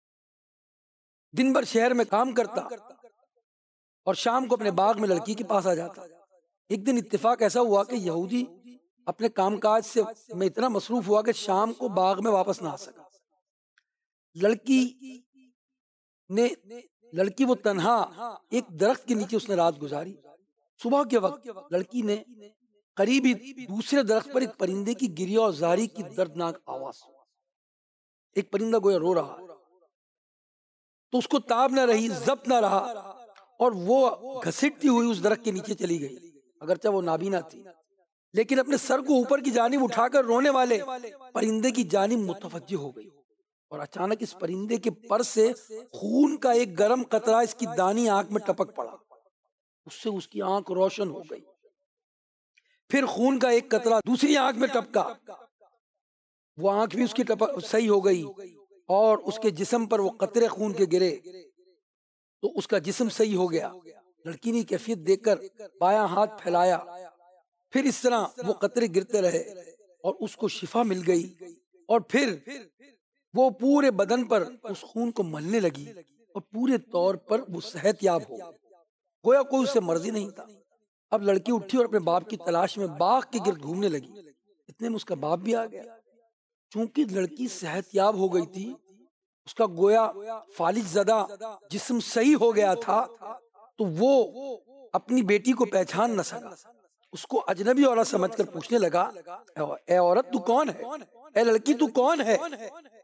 S4: دن بھر شہر میں کام کرتا اور شام کو اپنے باغ میں لڑکی کے پاس آ جاتا. ایک دن اتفاق ایسا ہوا کہ یہودی اپنے کام کاج سے میں اتنا مصروف ہوا کہ شام کو باغ میں واپس نہ آ سکا. لڑکی نے لڑکی وہ تنہا ایک درخت کے نیچے اس نے رات گزاری. صبح کے وقت لڑکی نے قریب ہی دوسرے درخت پر ایک پرندے کی گریہ اور زاری کی دردناک آواز. ایک پرندہ گویا رو رہا تو اس کو تاب نہ رہی, ضبط نہ رہا اور وہ گھسٹتی ہوئی اس درخت کے نیچے چلی گئی. اگرچہ وہ نابینا تھی لیکن اپنے سر کو اوپر کی جانب اٹھا کر رونے والے پرندے کی جانب متوجہ ہو گئی اور اچانک اس پرندے کے پر سے خون کا ایک گرم قطرہ اس کی دانی آنکھ میں ٹپک پڑا. اس سے اس کی آنکھ روشن ہو گئی. پھر خون کا ایک قطرہ دوسری آنکھ میں ٹپکا, وہ آنکھ بھی اس کی ٹپک صحیح ہو گئی اور اس کے جسم پر وہ قطرے خون کے گرے تو اس کا جسم صحیح ہو گیا. لڑکی نے کیفیت دیکھ کر بایاں ہاتھ پھیلایا, پھر اس طرح وہ قطرے گرتے رہے اور اس کو شفا مل گئی اور پھر وہ پورے بدن پر اس خون کو ملنے لگی اور پورے طور پر وہ صحت یاب ہو. گویا کوئی اسے مرضی نہیں تھا. اب لڑکی اٹھی اور اپنے باپ کی تلاش میں باغ کے گرد گھومنے لگی. اتنے میں اس کا باپ بھی آ گیا. چونکہ لڑکی صحت یاب ہو گئی تھی, اس کا گویا فالج زدہ جسم صحیح ہو گیا تھا, تو وہ اپنی بیٹی کو پہچان نہ سکا. اس کو اجنبی عورت سمجھ کر پوچھنے لگا, اے عورت تو کون ہے, اے لڑکی تو کون ہے,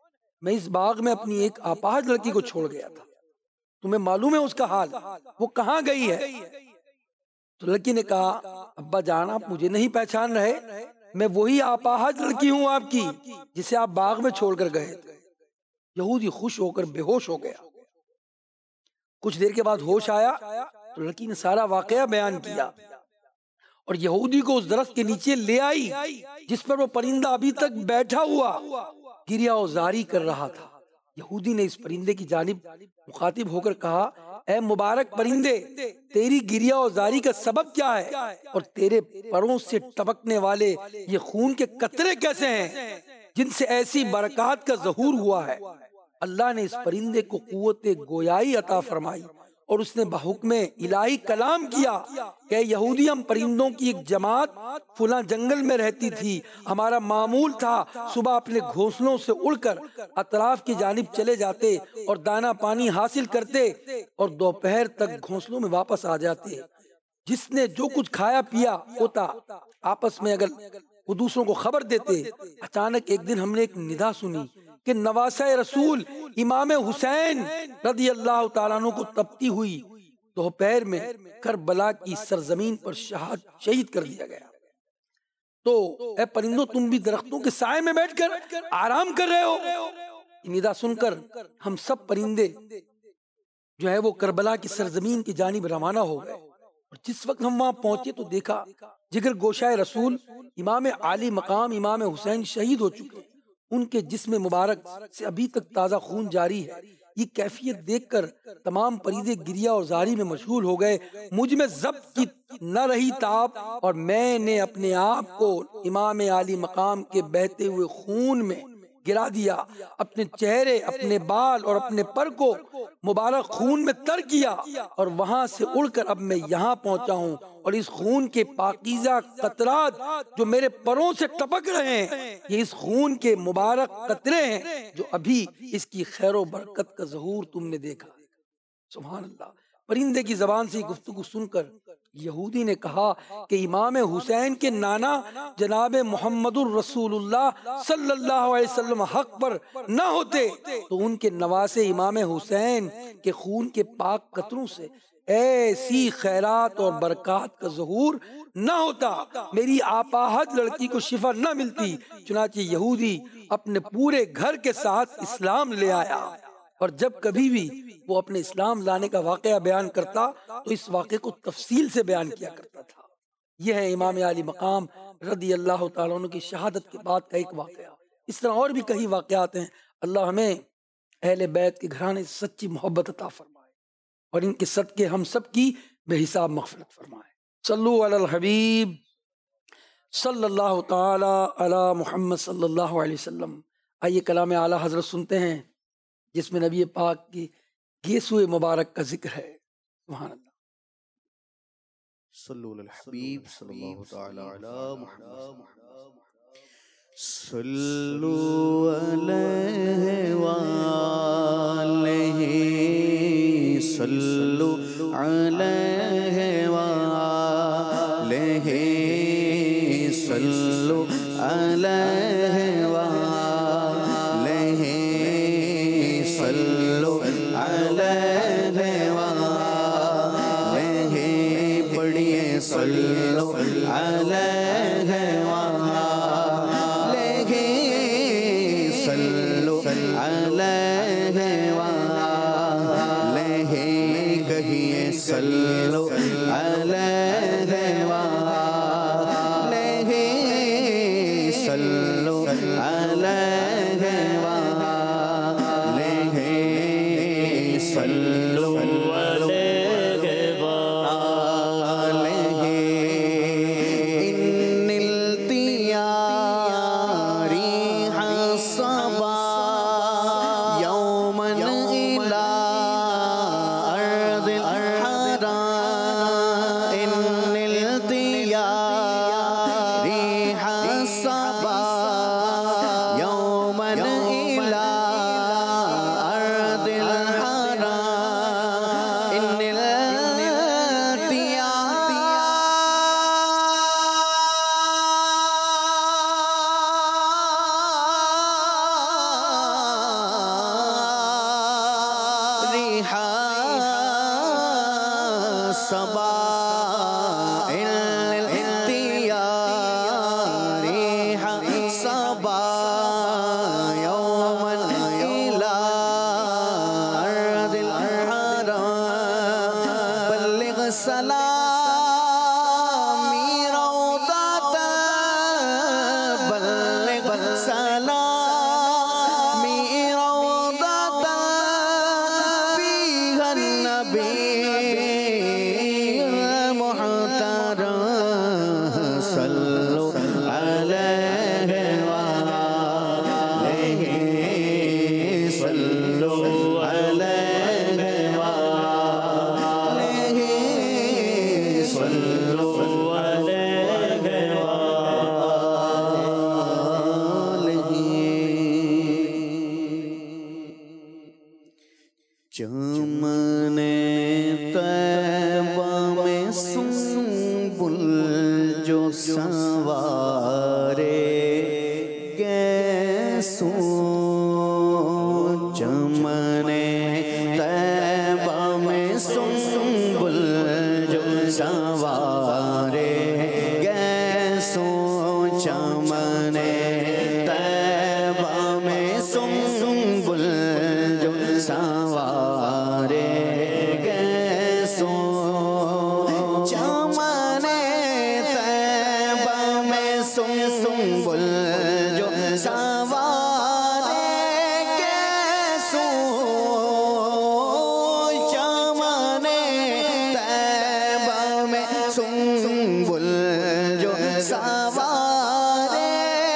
S4: میں اس باغ میں اپنی ایک آپاہج لڑکی کو چھوڑ گیا تھا، تمہیں معلوم ہے اس کا حال، وہ کہاں گئی ہے؟ تو لڑکی نے کہا ابا جان آپ مجھے نہیں پہچان رہے، میں وہی آپاہج لڑکی ہوں آپ کی جسے آپ باغ میں چھوڑ کر گئے تھے۔ یہودی خوش ہو کر بے ہوش ہو گیا۔ کچھ دیر کے بعد ہوش آیا تو لڑکی نے سارا واقعہ بیان کیا اور یہودی کو اس درخت کے نیچے لے آئی جس پر وہ پرندہ ابھی تک بیٹھا ہوا گریا و زاری کر رہا تھا۔ یہودی نے اس پرندے کی جانب مخاطب ہو کر کہا اے مبارک پرندے، تیری گریا و زاری کا سبب کیا ہے اور تیرے پروں سے ٹپکنے والے یہ خون کے قطرے کیسے ہیں جن سے ایسی برکات کا ظہور ہوا ہے؟ اللہ نے اس پرندے کو قوت گویائی عطا فرمائی اور اس نے بحکم الہی کلام کیا کہ یہودی ہم پرندوں کی ایک جماعت فلاں جنگل میں رہتی تھی، ہمارا معمول تھا صبح اپنے گھونسلوں سے اڑ کر اطراف کی جانب چلے جاتے اور دانا پانی حاصل کرتے اور دوپہر تک گھونسلوں میں واپس آ جاتے۔ جس نے جو کچھ کھایا پیا ہوتا آپس میں اگر وہ دوسروں کو خبر دیتے۔ اچانک ایک دن ہم نے ایک ندا سنی کہ نواسہ رسول امام حسین رضی اللہ تعالیٰ عنہ کو تپتی ہوئی دوپہر میں کربلا کی سرزمین پر شہاد شہید کر دیا گیا۔ تو اے پرندوں تم بھی درختوں کے سائے میں بیٹھ کر آرام کر رہے ہو۔ ندا سن کر ہم سب پرندے جو ہے وہ کربلا کی سرزمین کی جانب روانہ ہو گئے اور جس وقت ہم وہاں پہنچے تو دیکھا جگر گوشہ رسول امام عالی مقام امام حسین شہید ہو چکے، ان کے جسم مبارک سے ابھی تک تازہ خون جاری ہے۔ یہ کیفیت دیکھ کر تمام پرندے گریا اور زاری میں مشغول ہو گئے۔ مجھ میں ضبط کی نہ رہی تاب اور میں نے اپنے آپ کو امام عالی مقام کے بہتے ہوئے خون میں گرا دیا، اپنے چہرے، اپنے بال اور اپنے پر کو مبارک خون میں تر کیا اور وہاں سے اڑ کر اب میں یہاں پہنچا ہوں اور اس خون کے پاکیزہ قطرات جو میرے پروں سے ٹپک رہے ہیں یہ اس خون کے مبارک قطرے ہیں جو ابھی اس کی خیر و برکت کا ظہور تم نے دیکھا۔ سبحان اللہ۔ پرندے کی زبان سے گفتگو سن کر یہودی نے کہا کہ امام حسین کے نانا جناب محمد الرسول اللہ صلی اللہ علیہ وسلم حق پر نہ ہوتے تو ان کے نواسے امام حسین کے خون کے پاک قطروں سے ایسی خیرات اور برکات کا ظہور نہ ہوتا، میری آپاہج لڑکی کو شفا نہ ملتی۔ چنانچہ یہودی اپنے پورے گھر کے ساتھ اسلام لے آیا اور جب کبھی بھی وہ اپنے اسلام لانے کا واقعہ بیان کرتا تو اس واقعے کو تفصیل سے بیان کیا کرتا تھا۔ یہ ہے امام عالی مقام رضی اللہ تعالیٰ عنہ کی شہادت کے بعد کا ایک واقعہ۔ اس طرح اور بھی کئی واقعات ہیں۔ اللہ ہمیں اہل بیت کے گھرانے سے سچی محبت عطا فرمائے اور ان کے صدقے ہم سب کی بے حساب مغفرت فرمائے۔ صلو علی الحبیب صلی اللہ تعالی علی محمد صلی اللہ علیہ وسلم۔ آئیے کلام اعلیٰ حضرت سنتے ہیں جس میں نبی پاک کی گیسوئے مبارک کا ذکر ہے۔ سبحان اللہ۔
S6: صلو علی الحبیب صلی اللہ تعالی علی محمد صلو علیہ وآلہ صلو علیہ وآلہ صلو علیہ وآلہ صلو علیہ وآلہ پڑھیے صلو علیہ وآلہ صلو علیہ وآلہ کہیے صلو علیہ وآلہ صلو علیہ وآلہ صلو علیہ وآلہ ان التیاری حصبا یوما الى ارض الحرام ان التیاری حصبا یوما الى ارض الحرام
S2: صبا الانتيار صبا يوما إلى أرض الحرام بلغ سلامي روضة بلغ سلامي روضة فيها النبي المحترم صلوا عليه وآله صلوا عليه وآله صلوا عليه وآله چمن طیبہ میں سنبل جو سنوارے گیسوں چمن طیبہ میں سنبل جو سنوارے گیسوں چمن طیبہ میں سنبل جو سنوارے گیسوں چمن طیبہ میں سنبل جو سنوارے گیسوں چمن طیبہ میں سنبل جو سنوارے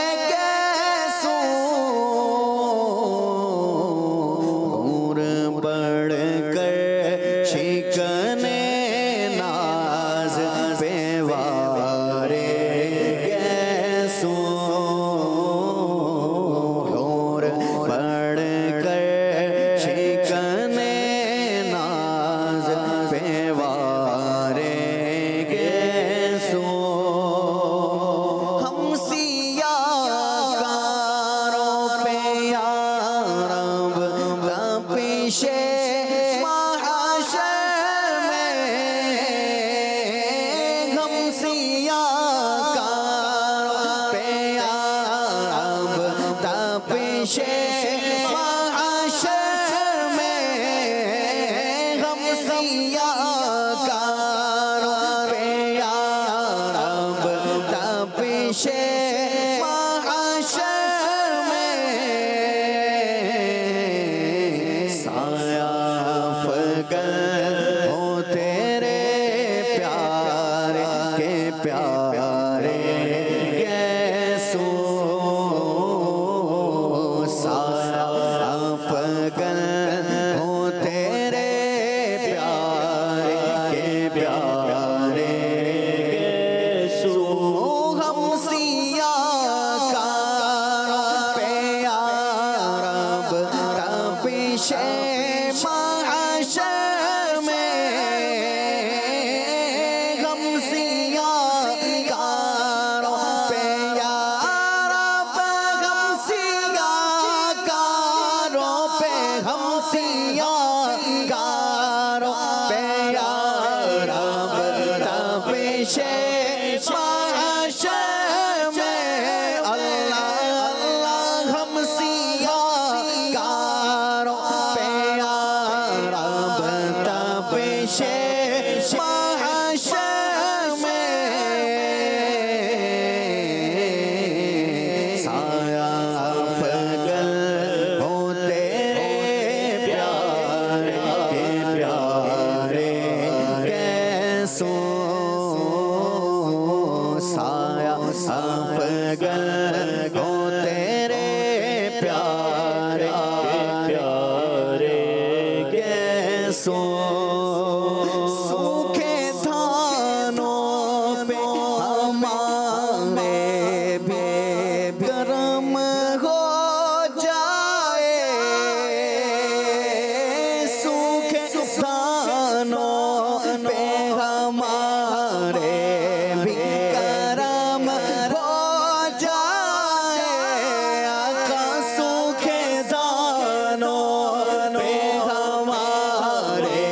S2: اور بڑھ کر شکنے ناز پیوارے گیسوں اور بڑھ کر شکنے ناز پیوارے گیسوں ہم سیاہ کاروں پہ یا رب پیشے محشر میں ہم سیاہ کاروں پہ یا رب پیشے محشر میں ہم سیاہ کاروں پہ یا رب پیشے محشر میں سایہ فگن ہو تیرے پیارے کے پیارے گیسوں سایہ فگن ہو تیرے پیارے کے پیارے گیسوں ہم سیاہ کاروں پہ یا رب پیشے محشر میں ہم سیاہ کاروں پہ یا رب ہم سیاہ کاروں پہ ہم سیاہ کاروں پہ یا رب پیشے محشر میں اللہ اللہ ہم سیاہ کاروں پہ یا رب پیشے محشر میں سایہ فگن ہو تیرے پیارے کے پیارے گیسوں سایہ فگن ہو تیرے پیارے پیارے گیسوں سوکھے دھانوں پہ ہمارے بھی گرم ہو جائے سوکھے دھانوں پہ ہمارے بھی گرم ہو جائے آقا سوکھے دانوں پہ ہمارے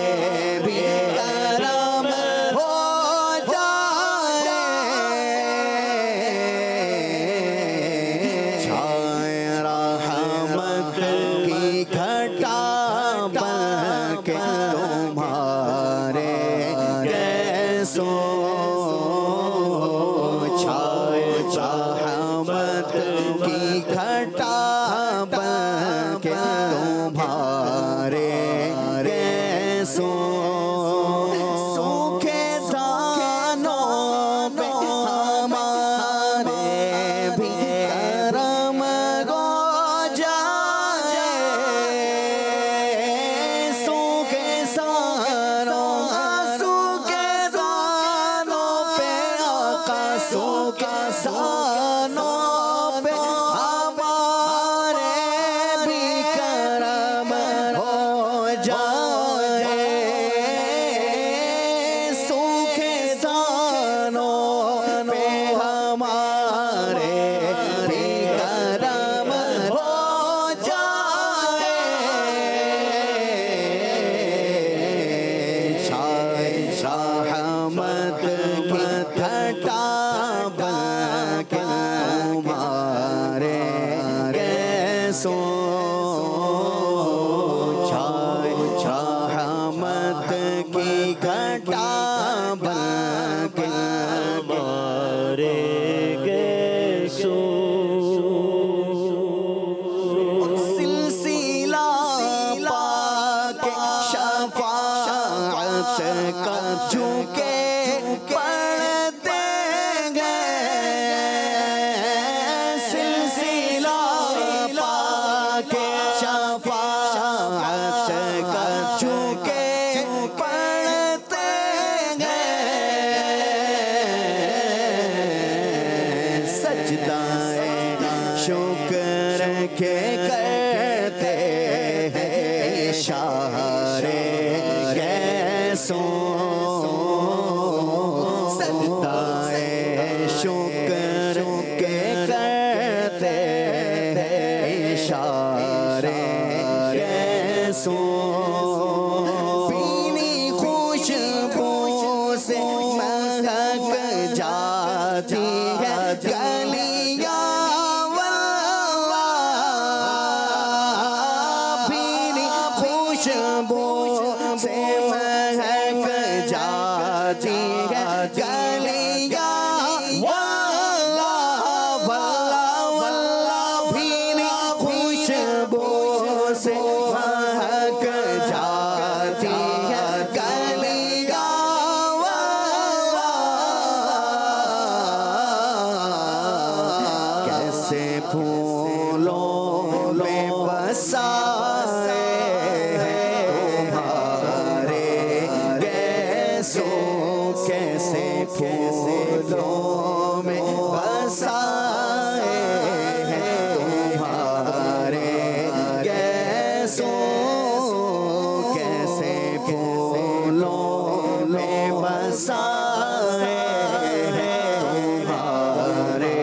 S2: جھکے پڑھتے گئے سلسلہ پاک شفاعت کا جھکے پڑھتے گئے سجدہ شکر کے کرتے ہیں اشارے کیسوں سجدہ شکر کے کرتے ہیں اشارے کیسوں پینی خوشبو سے مہک جاتی ہے گلیاں خوشبو سے مہک جاتی ہے گلیاں واللہ واللہ واللہ بھیلی خوشبو سے مہک جاتی ہے گلیاں واللہ کیسے پھولوں میں بسا کیسے پھولوں میں بسائے ہیں تمہارے کیسوں کیسے پھولوں میں بسائے ہیں تمہارے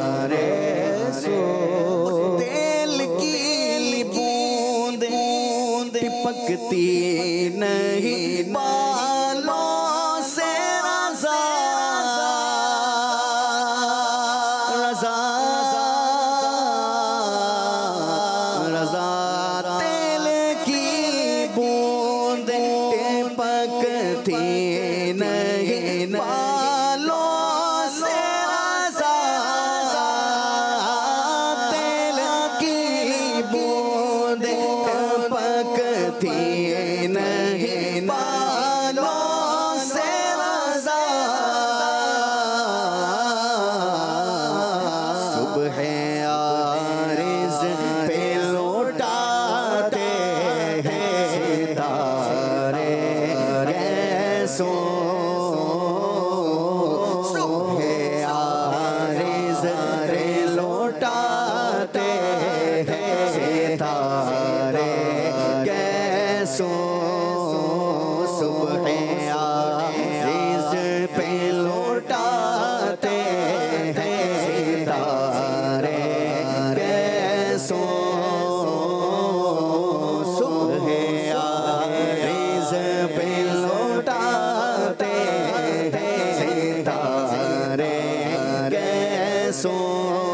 S2: کیسوں تیل کی بوند ٹپکتی نہیں بالوں سے رضا رضا رضا تیل کی بوند ٹپکتی نہیں بالوں سے رضا تیل کی بوند ٹپکتی نہیں بالوں سے رضا صبح عارض پہ لوٹاتے ہیں ستارے کیسوں صبح عارض پہ لوٹاتے ہیں ستارے کیسوں صبح عارض پہ لوٹاتے ہیں ستارے کیسوں صبح عارض پہ لوٹاتے ہیں ستارے کیسوں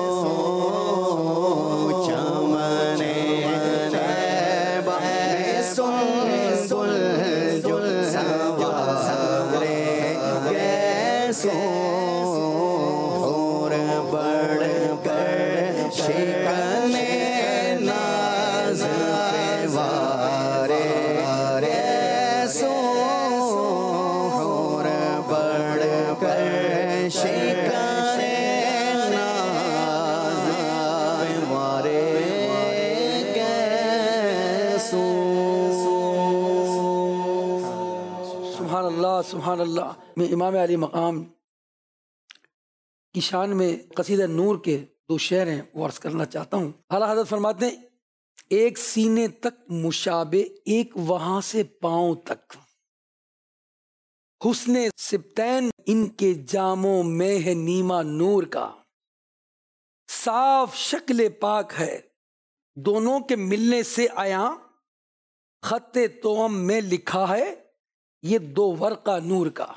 S2: چمنے طیبہ میں سنبل جو سنوارے کیسوں اور بڑھ کر شکن ناز پیوارے کیسوں اور بڑھ کر شکن ناز پیوارے کیسوں
S4: سبحان اللہ سبحان اللہ۔ میں امام علی مقام کی شان میں قصیدہ نور کے دو شعر ہیں وہ عرض کرنا چاہتا ہوں۔ اعلیٰ حضرت فرماتے ہیں ایک سینے تک مشابہ ایک وہاں سے پاؤں تک حسن سبتین ان کے جاموں میں ہے نیما نور کا صاف شکل پاک ہے دونوں کے ملنے سے آیا خط توام میں لکھا ہے یہ دو ورقہ نور کا۔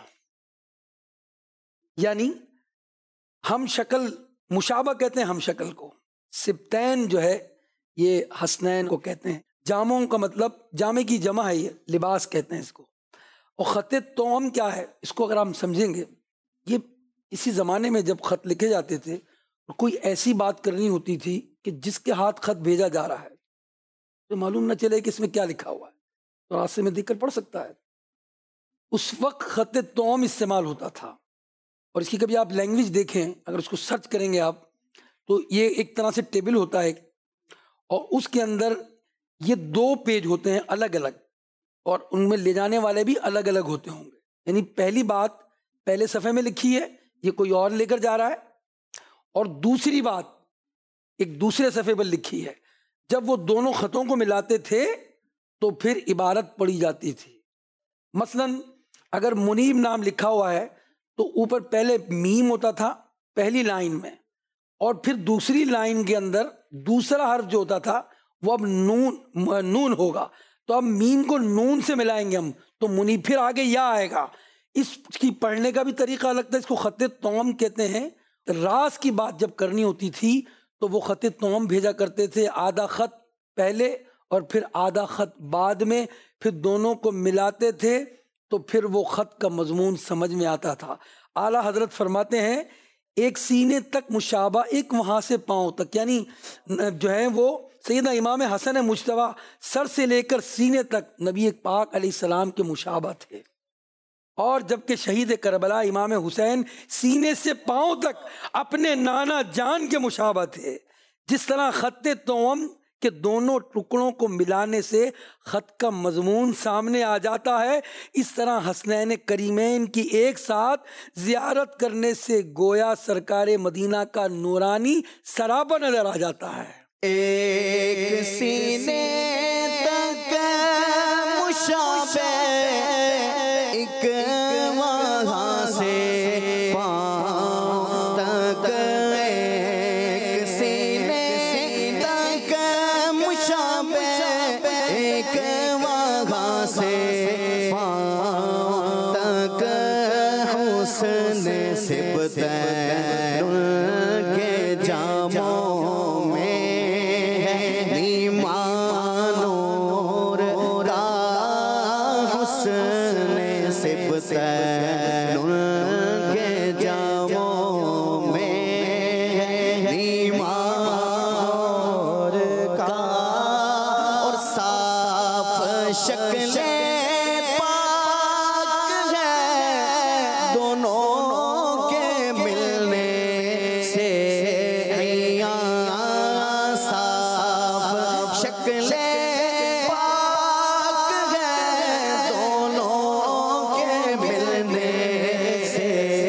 S4: یعنی ہم شکل مشابہ کہتے ہیں ہم شکل کو، سبتین جو ہے یہ حسنین کو کہتے ہیں، جاموں کا مطلب جامے کی جمع ہے، یہ لباس کہتے ہیں اس کو، اور خط توام کیا ہے اس کو اگر ہم سمجھیں گے، یہ اسی زمانے میں جب خط لکھے جاتے تھے اور کوئی ایسی بات کرنی ہوتی تھی کہ جس کے ہاتھ خط بھیجا جا رہا ہے تو معلوم نہ چلے کہ اس میں کیا لکھا ہوا ہے، تو راستے میں دیکھ کر پڑھ سکتا ہے، اس وقت خط توم استعمال ہوتا تھا، اور اس کی کبھی آپ لینگویج دیکھیں، اگر اس کو سرچ کریں گے آپ تو یہ ایک طرح سے ٹیبل ہوتا ہے، اور اس کے اندر یہ دو پیج ہوتے ہیں الگ الگ، اور ان میں لے جانے والے بھی الگ الگ ہوتے ہوں گے. یعنی پہلی بات پہلے صفحے میں لکھی ہے، یہ کوئی اور لے کر جا رہا ہے، اور دوسری بات ایک دوسرے صفحے پر لکھی ہے. جب وہ دونوں خطوں کو ملاتے تھے تو پھر عبارت پڑھی جاتی تھی. مثلا اگر منیب نام لکھا ہوا ہے تو اوپر پہلے میم ہوتا تھا پہلی لائن میں، اور پھر دوسری لائن کے اندر دوسرا حرف جو ہوتا تھا وہ اب نون نون ہوگا. تو اب میم کو نون سے ملائیں گے ہم تو منیب، پھر آگے یا آئے گا. اس کی پڑھنے کا بھی طریقہ الگ تھا، اس کو خط توم کہتے ہیں. راز کی بات جب کرنی ہوتی تھی تو وہ خط توم بھیجا کرتے تھے، آدھا خط پہلے اور پھر آدھا خط بعد میں، پھر دونوں کو ملاتے تھے تو پھر وہ خط کا مضمون سمجھ میں آتا تھا. اعلیٰ حضرت فرماتے ہیں ایک سینے تک مشابہ، ایک وہاں سے پاؤں تک، یعنی جو ہے وہ سیدنا امام حسن مجتبی سر سے لے کر سینے تک نبی پاک علیہ السلام کے مشابہ تھے. اور جبکہ شہید کربلا امام حسین سینے سے پاؤں تک اپنے نانا جان کے مشابہ تھے. جس طرح خط توم کہ دونوں ٹکڑوں کو ملانے سے خط کا مضمون سامنے آ جاتا ہے، اس طرح حسنین کریمین کی ایک ساتھ زیارت کرنے سے گویا سرکار مدینہ کا نورانی سراپا نظر آ جاتا ہے.
S2: ایک سینے تک مشابہ، ایک وہاں سے پاؤں تک، ایک سینے تک مشابہ، ایک وہاں سے پاؤں تک، حسن سبتین کے جاموں میں ایمان نور کا، حسن سبتین کے جاموں میں ایمان نور کا، اور صاف شکل پاک ہے دونوں کے ملنے سے، صاف شکل پاک ہے دونوں کے ملنے سے،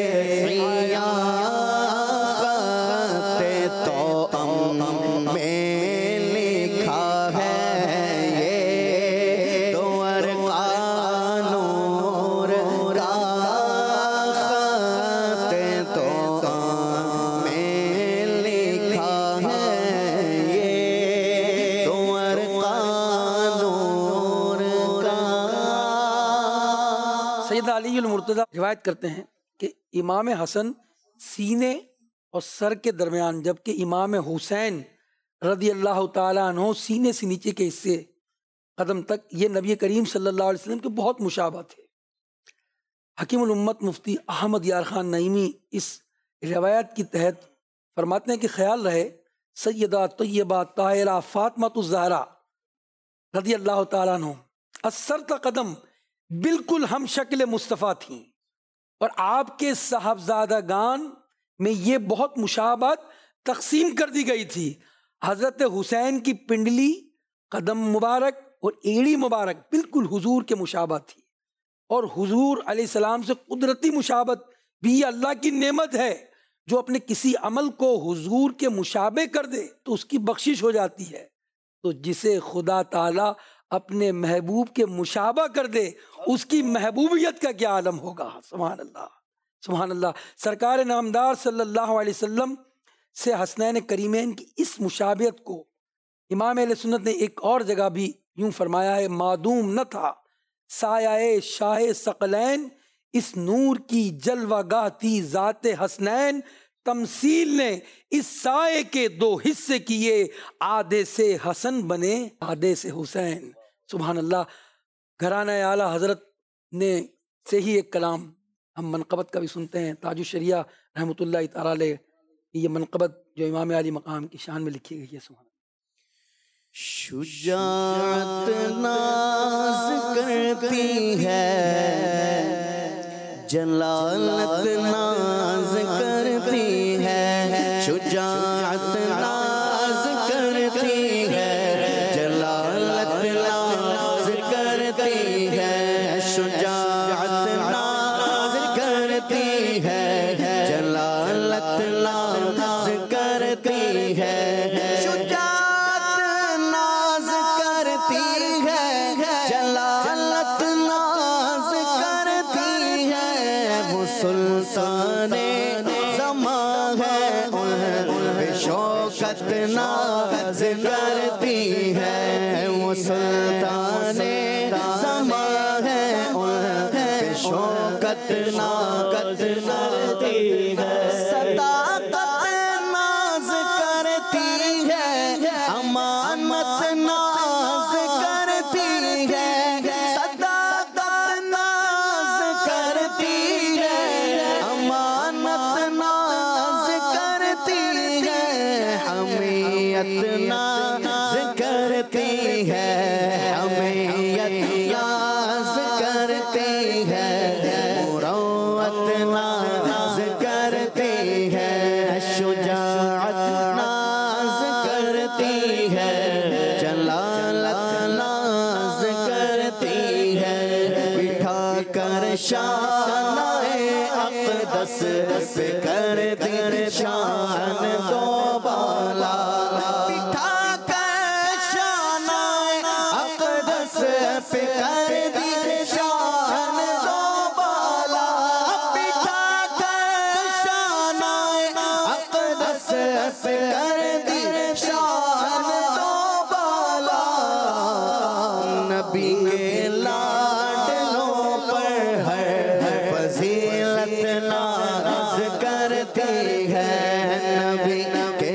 S2: خط توام میں لکھا ہے یہ دو ارقان نور کا، خط توام میں لکھا ہے یہ دو ارقان نور کا.
S4: سید علی المرتضیٰ روایت کرتے ہیں کہ امام حسن سینے اور سر کے درمیان، جبکہ امام حسین رضی اللہ تعالیٰ عنہ سینے سے نیچے کے حصے قدم تک، یہ نبی کریم صلی اللہ علیہ وسلم کے بہت مشابہ تھے. حکیم الامت مفتی احمد یار خان نعیمی اس روایت کی تحت فرماتے ہیں کہ خیال رہے سیدہ طیبہ طاہرہ فاطمہ الزہرا رضی اللہ تعالیٰ عنہ السرت قدم بالکل ہم شکل مصطفیٰ تھیں، اور آپ کے صاحبزادگان میں یہ بہت مشابہت تقسیم کر دی گئی تھی. حضرت حسین کی پنڈلی، قدم مبارک اور ایڑی مبارک بالکل حضور کے مشابہ تھی، اور حضور علیہ السلام سے قدرتی مشابہت بھی اللہ کی نعمت ہے. جو اپنے کسی عمل کو حضور کے مشابہ کر دے تو اس کی بخشش ہو جاتی ہے، تو جسے خدا تعالیٰ اپنے محبوب کے مشابہ کر دے اس کی محبوبیت کا کیا عالم ہوگا. سبحان اللہ سبحان اللہ. سرکار نامدار صلی اللہ علیہ وسلم سے حسنین کریمین کی اس مشابہت کو امام اہل سنت نے ایک اور جگہ بھی یوں فرمایا ہے، معدوم نہ تھا سایہ شاہ ثقلین، اس نور کی جلوہ گاہ تھی ذات حسنین، تمثیل نے اس سائے کے دو حصے کیے، آدھے سے حسن بنے آدھے سے حسین. سبحان اللہ. گھرانہ اعلیٰ حضرت نے سے ہی ایک کلام ہم منقبت کا بھی سنتے ہیں، تاج الشریعہ رحمۃ اللہ تعالی علیہ، یہ منقبت جو امام علی مقام کی شان میں لکھی گئی ہے. سبحان اللہ.
S2: شجاعت ناز کرتی ہے جلالت ناز کرتی ہے شجاعت ناز کرتی ہے جلالت ناز کرتی ہے شجاعت ناز کرتی ہے جلالت ناز کرتی ہے شجاعت ناز کرتی ہے جلالت ناز کرتی ہے وہ سلطان زمان ہے بے شوکت ناز کرتی ہے وہ سلطان زمان ہے بے شوکت ناز کرتی ہے صداقت ناز کرتی ہے امانت ناز کرتی ہے صداقت ناز کرتی ہے امانت ناز کرتی ہے حمیت ناز کرتی ہے حمیت ناز کرتی ہے مروت ناز کرتی ہے شجاعت ناز کرتی ہے جلالت ناز کرتی ہے بٹھا کر شان اقدس پہ کر دی شان کو بالا بٹھا کر شان اقدس پہ کر دی شان کو بالا بٹھا کر شان اقدس پہ کر دی شان کو بالا نبی کے لاڈلوں پر ہر فضیلت ناز کرتی ہے نبی کے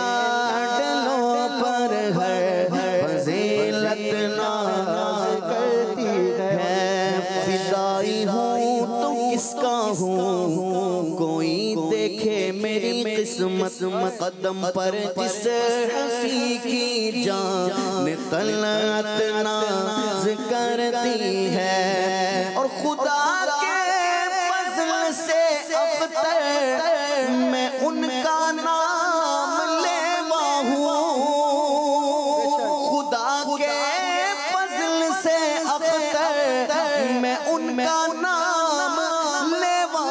S2: لاڈلوں پر ہر فضیلت ناز کرتی ہے فدائی ہوں تو کس کا ہوں کوئی دیکھے میری قسمت قدم پر جس ہنسی کی جان طلعت ناز کرتی ہے اور خدا کے فضل سے ابتر میں ان کا نام لیوا ہوں خدا کے فضل سے ابتر میں ان کا نام لیوا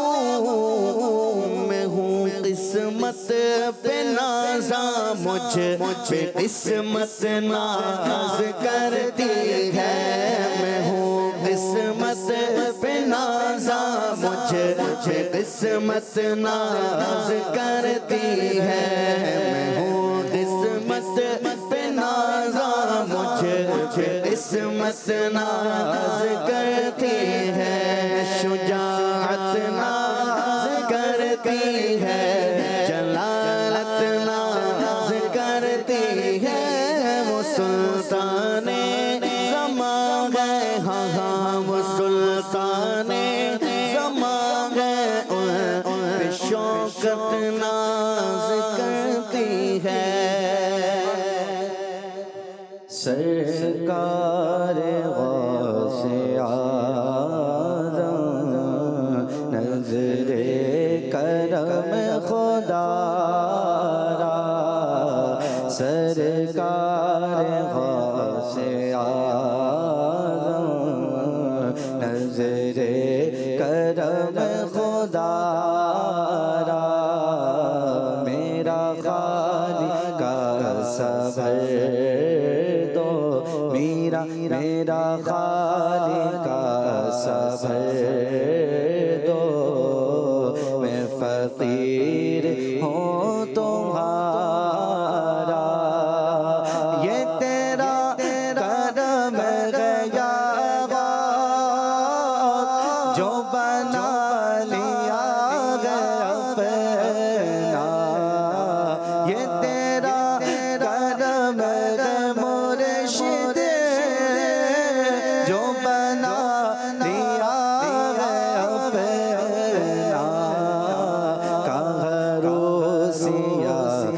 S2: ہوں میں ہوں قسمت پہ نازا مجھ پہ قسمت ناز کرتی ہے میں ہوں قسمت پہ نازا مجھ پہ قسمت ناز کرتی ہے میں ہوں قسمت پہ نازا مجھ پہ قسمت ناز کرتی ہے شجاعت ناز کرتی ہے جلالت ناز کرتی ہے وہ سلطان زمان ہے ہاں ہاں وہ سلطان زمان ہے پہ شوکت ناز کرتی ہے سرکار غوث اعظم نظر کرم خدا را سرکار غوث اعظم نظر کرم خدا را میرا خالق کا صبر دو میرا میرا خالق کا صبر دو میں فقیر ہوں تمہارا یہ تیرا کرم گیا جو بنا لیا گیا اپنا یہ تیرا کرم گیا مرشد جو بنا لیا گیا اپنا کہاں روسیا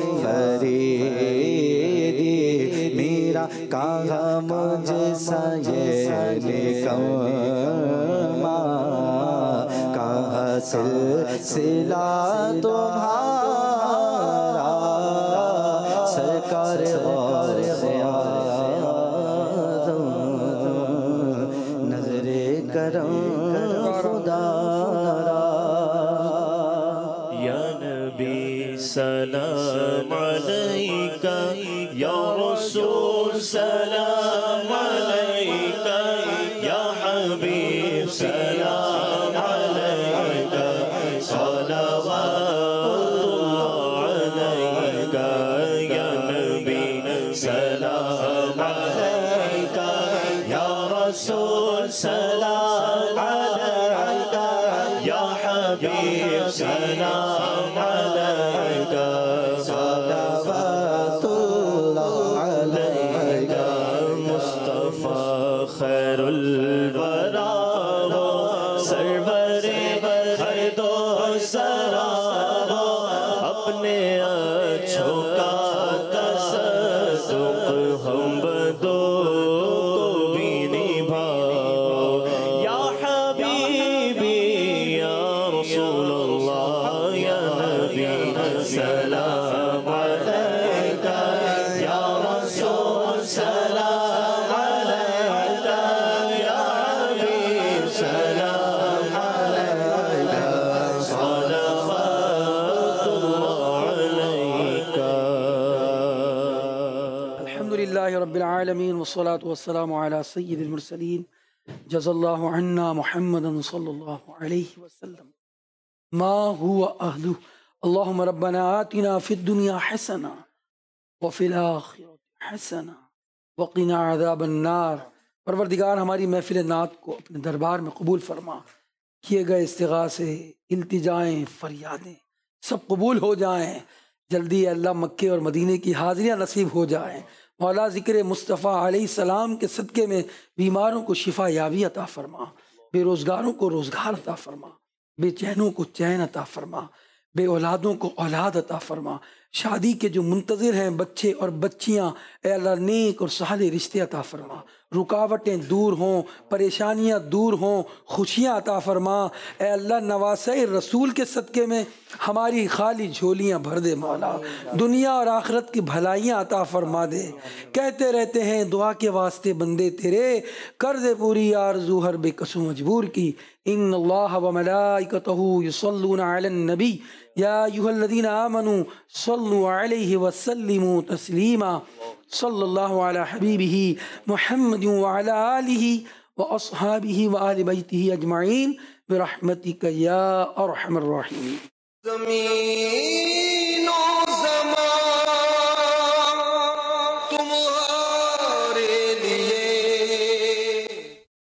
S2: فریدی میرا کہاں مجھ سا یہ نکما سلسلہ تمہارا سرکار غوث اعظم نظر کرم خدا را
S5: یا نبی سلام علیکہ یا رسول سلام علیکہ یا حبیب سلام علیکہ صلوات اللہ علیکہ یا نبی سلام علیکہ یا رسول سلام علیکہ یا حبیب سلام علیکہ
S2: صلوات اللہ علیکہ
S5: مصطفیٰ خیر الورا ہو سرور ہر دو سرا ہو اپنے اچھوں کا تصدق ہم بدو کو بھی نبھاؤ یا حبیبی یا رسول اللہ یا نبی سلام علیکہ یا رسول سلام علیکہ یا حبیب سلام علیکہ صلوات اللہ علیکہ
S4: الحمدللہ رب العالمین والصلاة والسلام علی سید المرسلین جزا اللہ عنا محمد صلی اللہ علیہ وسلم ما هو اہلہ اللہم ربنا آتنا فی الدنیا حسنہ وفی الآخرۃ حسنہ وقنا عذاب النار۔ پروردگار ہماری محفل نعت کو اپنے دربار میں قبول فرما، کیے گئے استغاثے، التجائیں، فریادیں سب قبول ہو جائیں، جلدی اللہ مکے اور مدینے کی حاضریاں نصیب ہو جائیں۔ مولا ذکر مصطفیٰ علیہ السلام کے صدقے میں بیماروں کو شفا یابی عطا فرما، بے روزگاروں کو روزگار عطا فرما، بے چینوں کو چین عطا فرما، بے اولادوں کو اولاد عطا فرما، شادی کے جو منتظر ہیں بچے اور بچیاں اے اللہ نیک اور صالح رشتے عطا فرما، رکاوٹیں دور ہوں، پریشانیاں دور ہوں، خوشیاں عطا فرما اے اللہ۔ نواسۂ رسول کے صدقے میں ہماری خالی جھولیاں بھر دے مولا، دنیا اور آخرت کی بھلائیاں عطا فرما دے۔ کہتے رہتے ہیں دعا کے واسطے بندے تیرے، کر دے پوری آرزو ہر بے کسو مجبور کی۔ ان اللہ و ملائکتہ یصلون علی النبی یا ایھا الذین آمنوا صلوا علیہ وسلموا تسلیما۔ صلی اللہ علی حبیبہ محمد وعلی آلہ واصحابہ وآل بیتہ اجمعین برحمتک یا ارحم الراحمین۔
S1: زمین و زمان تمہارا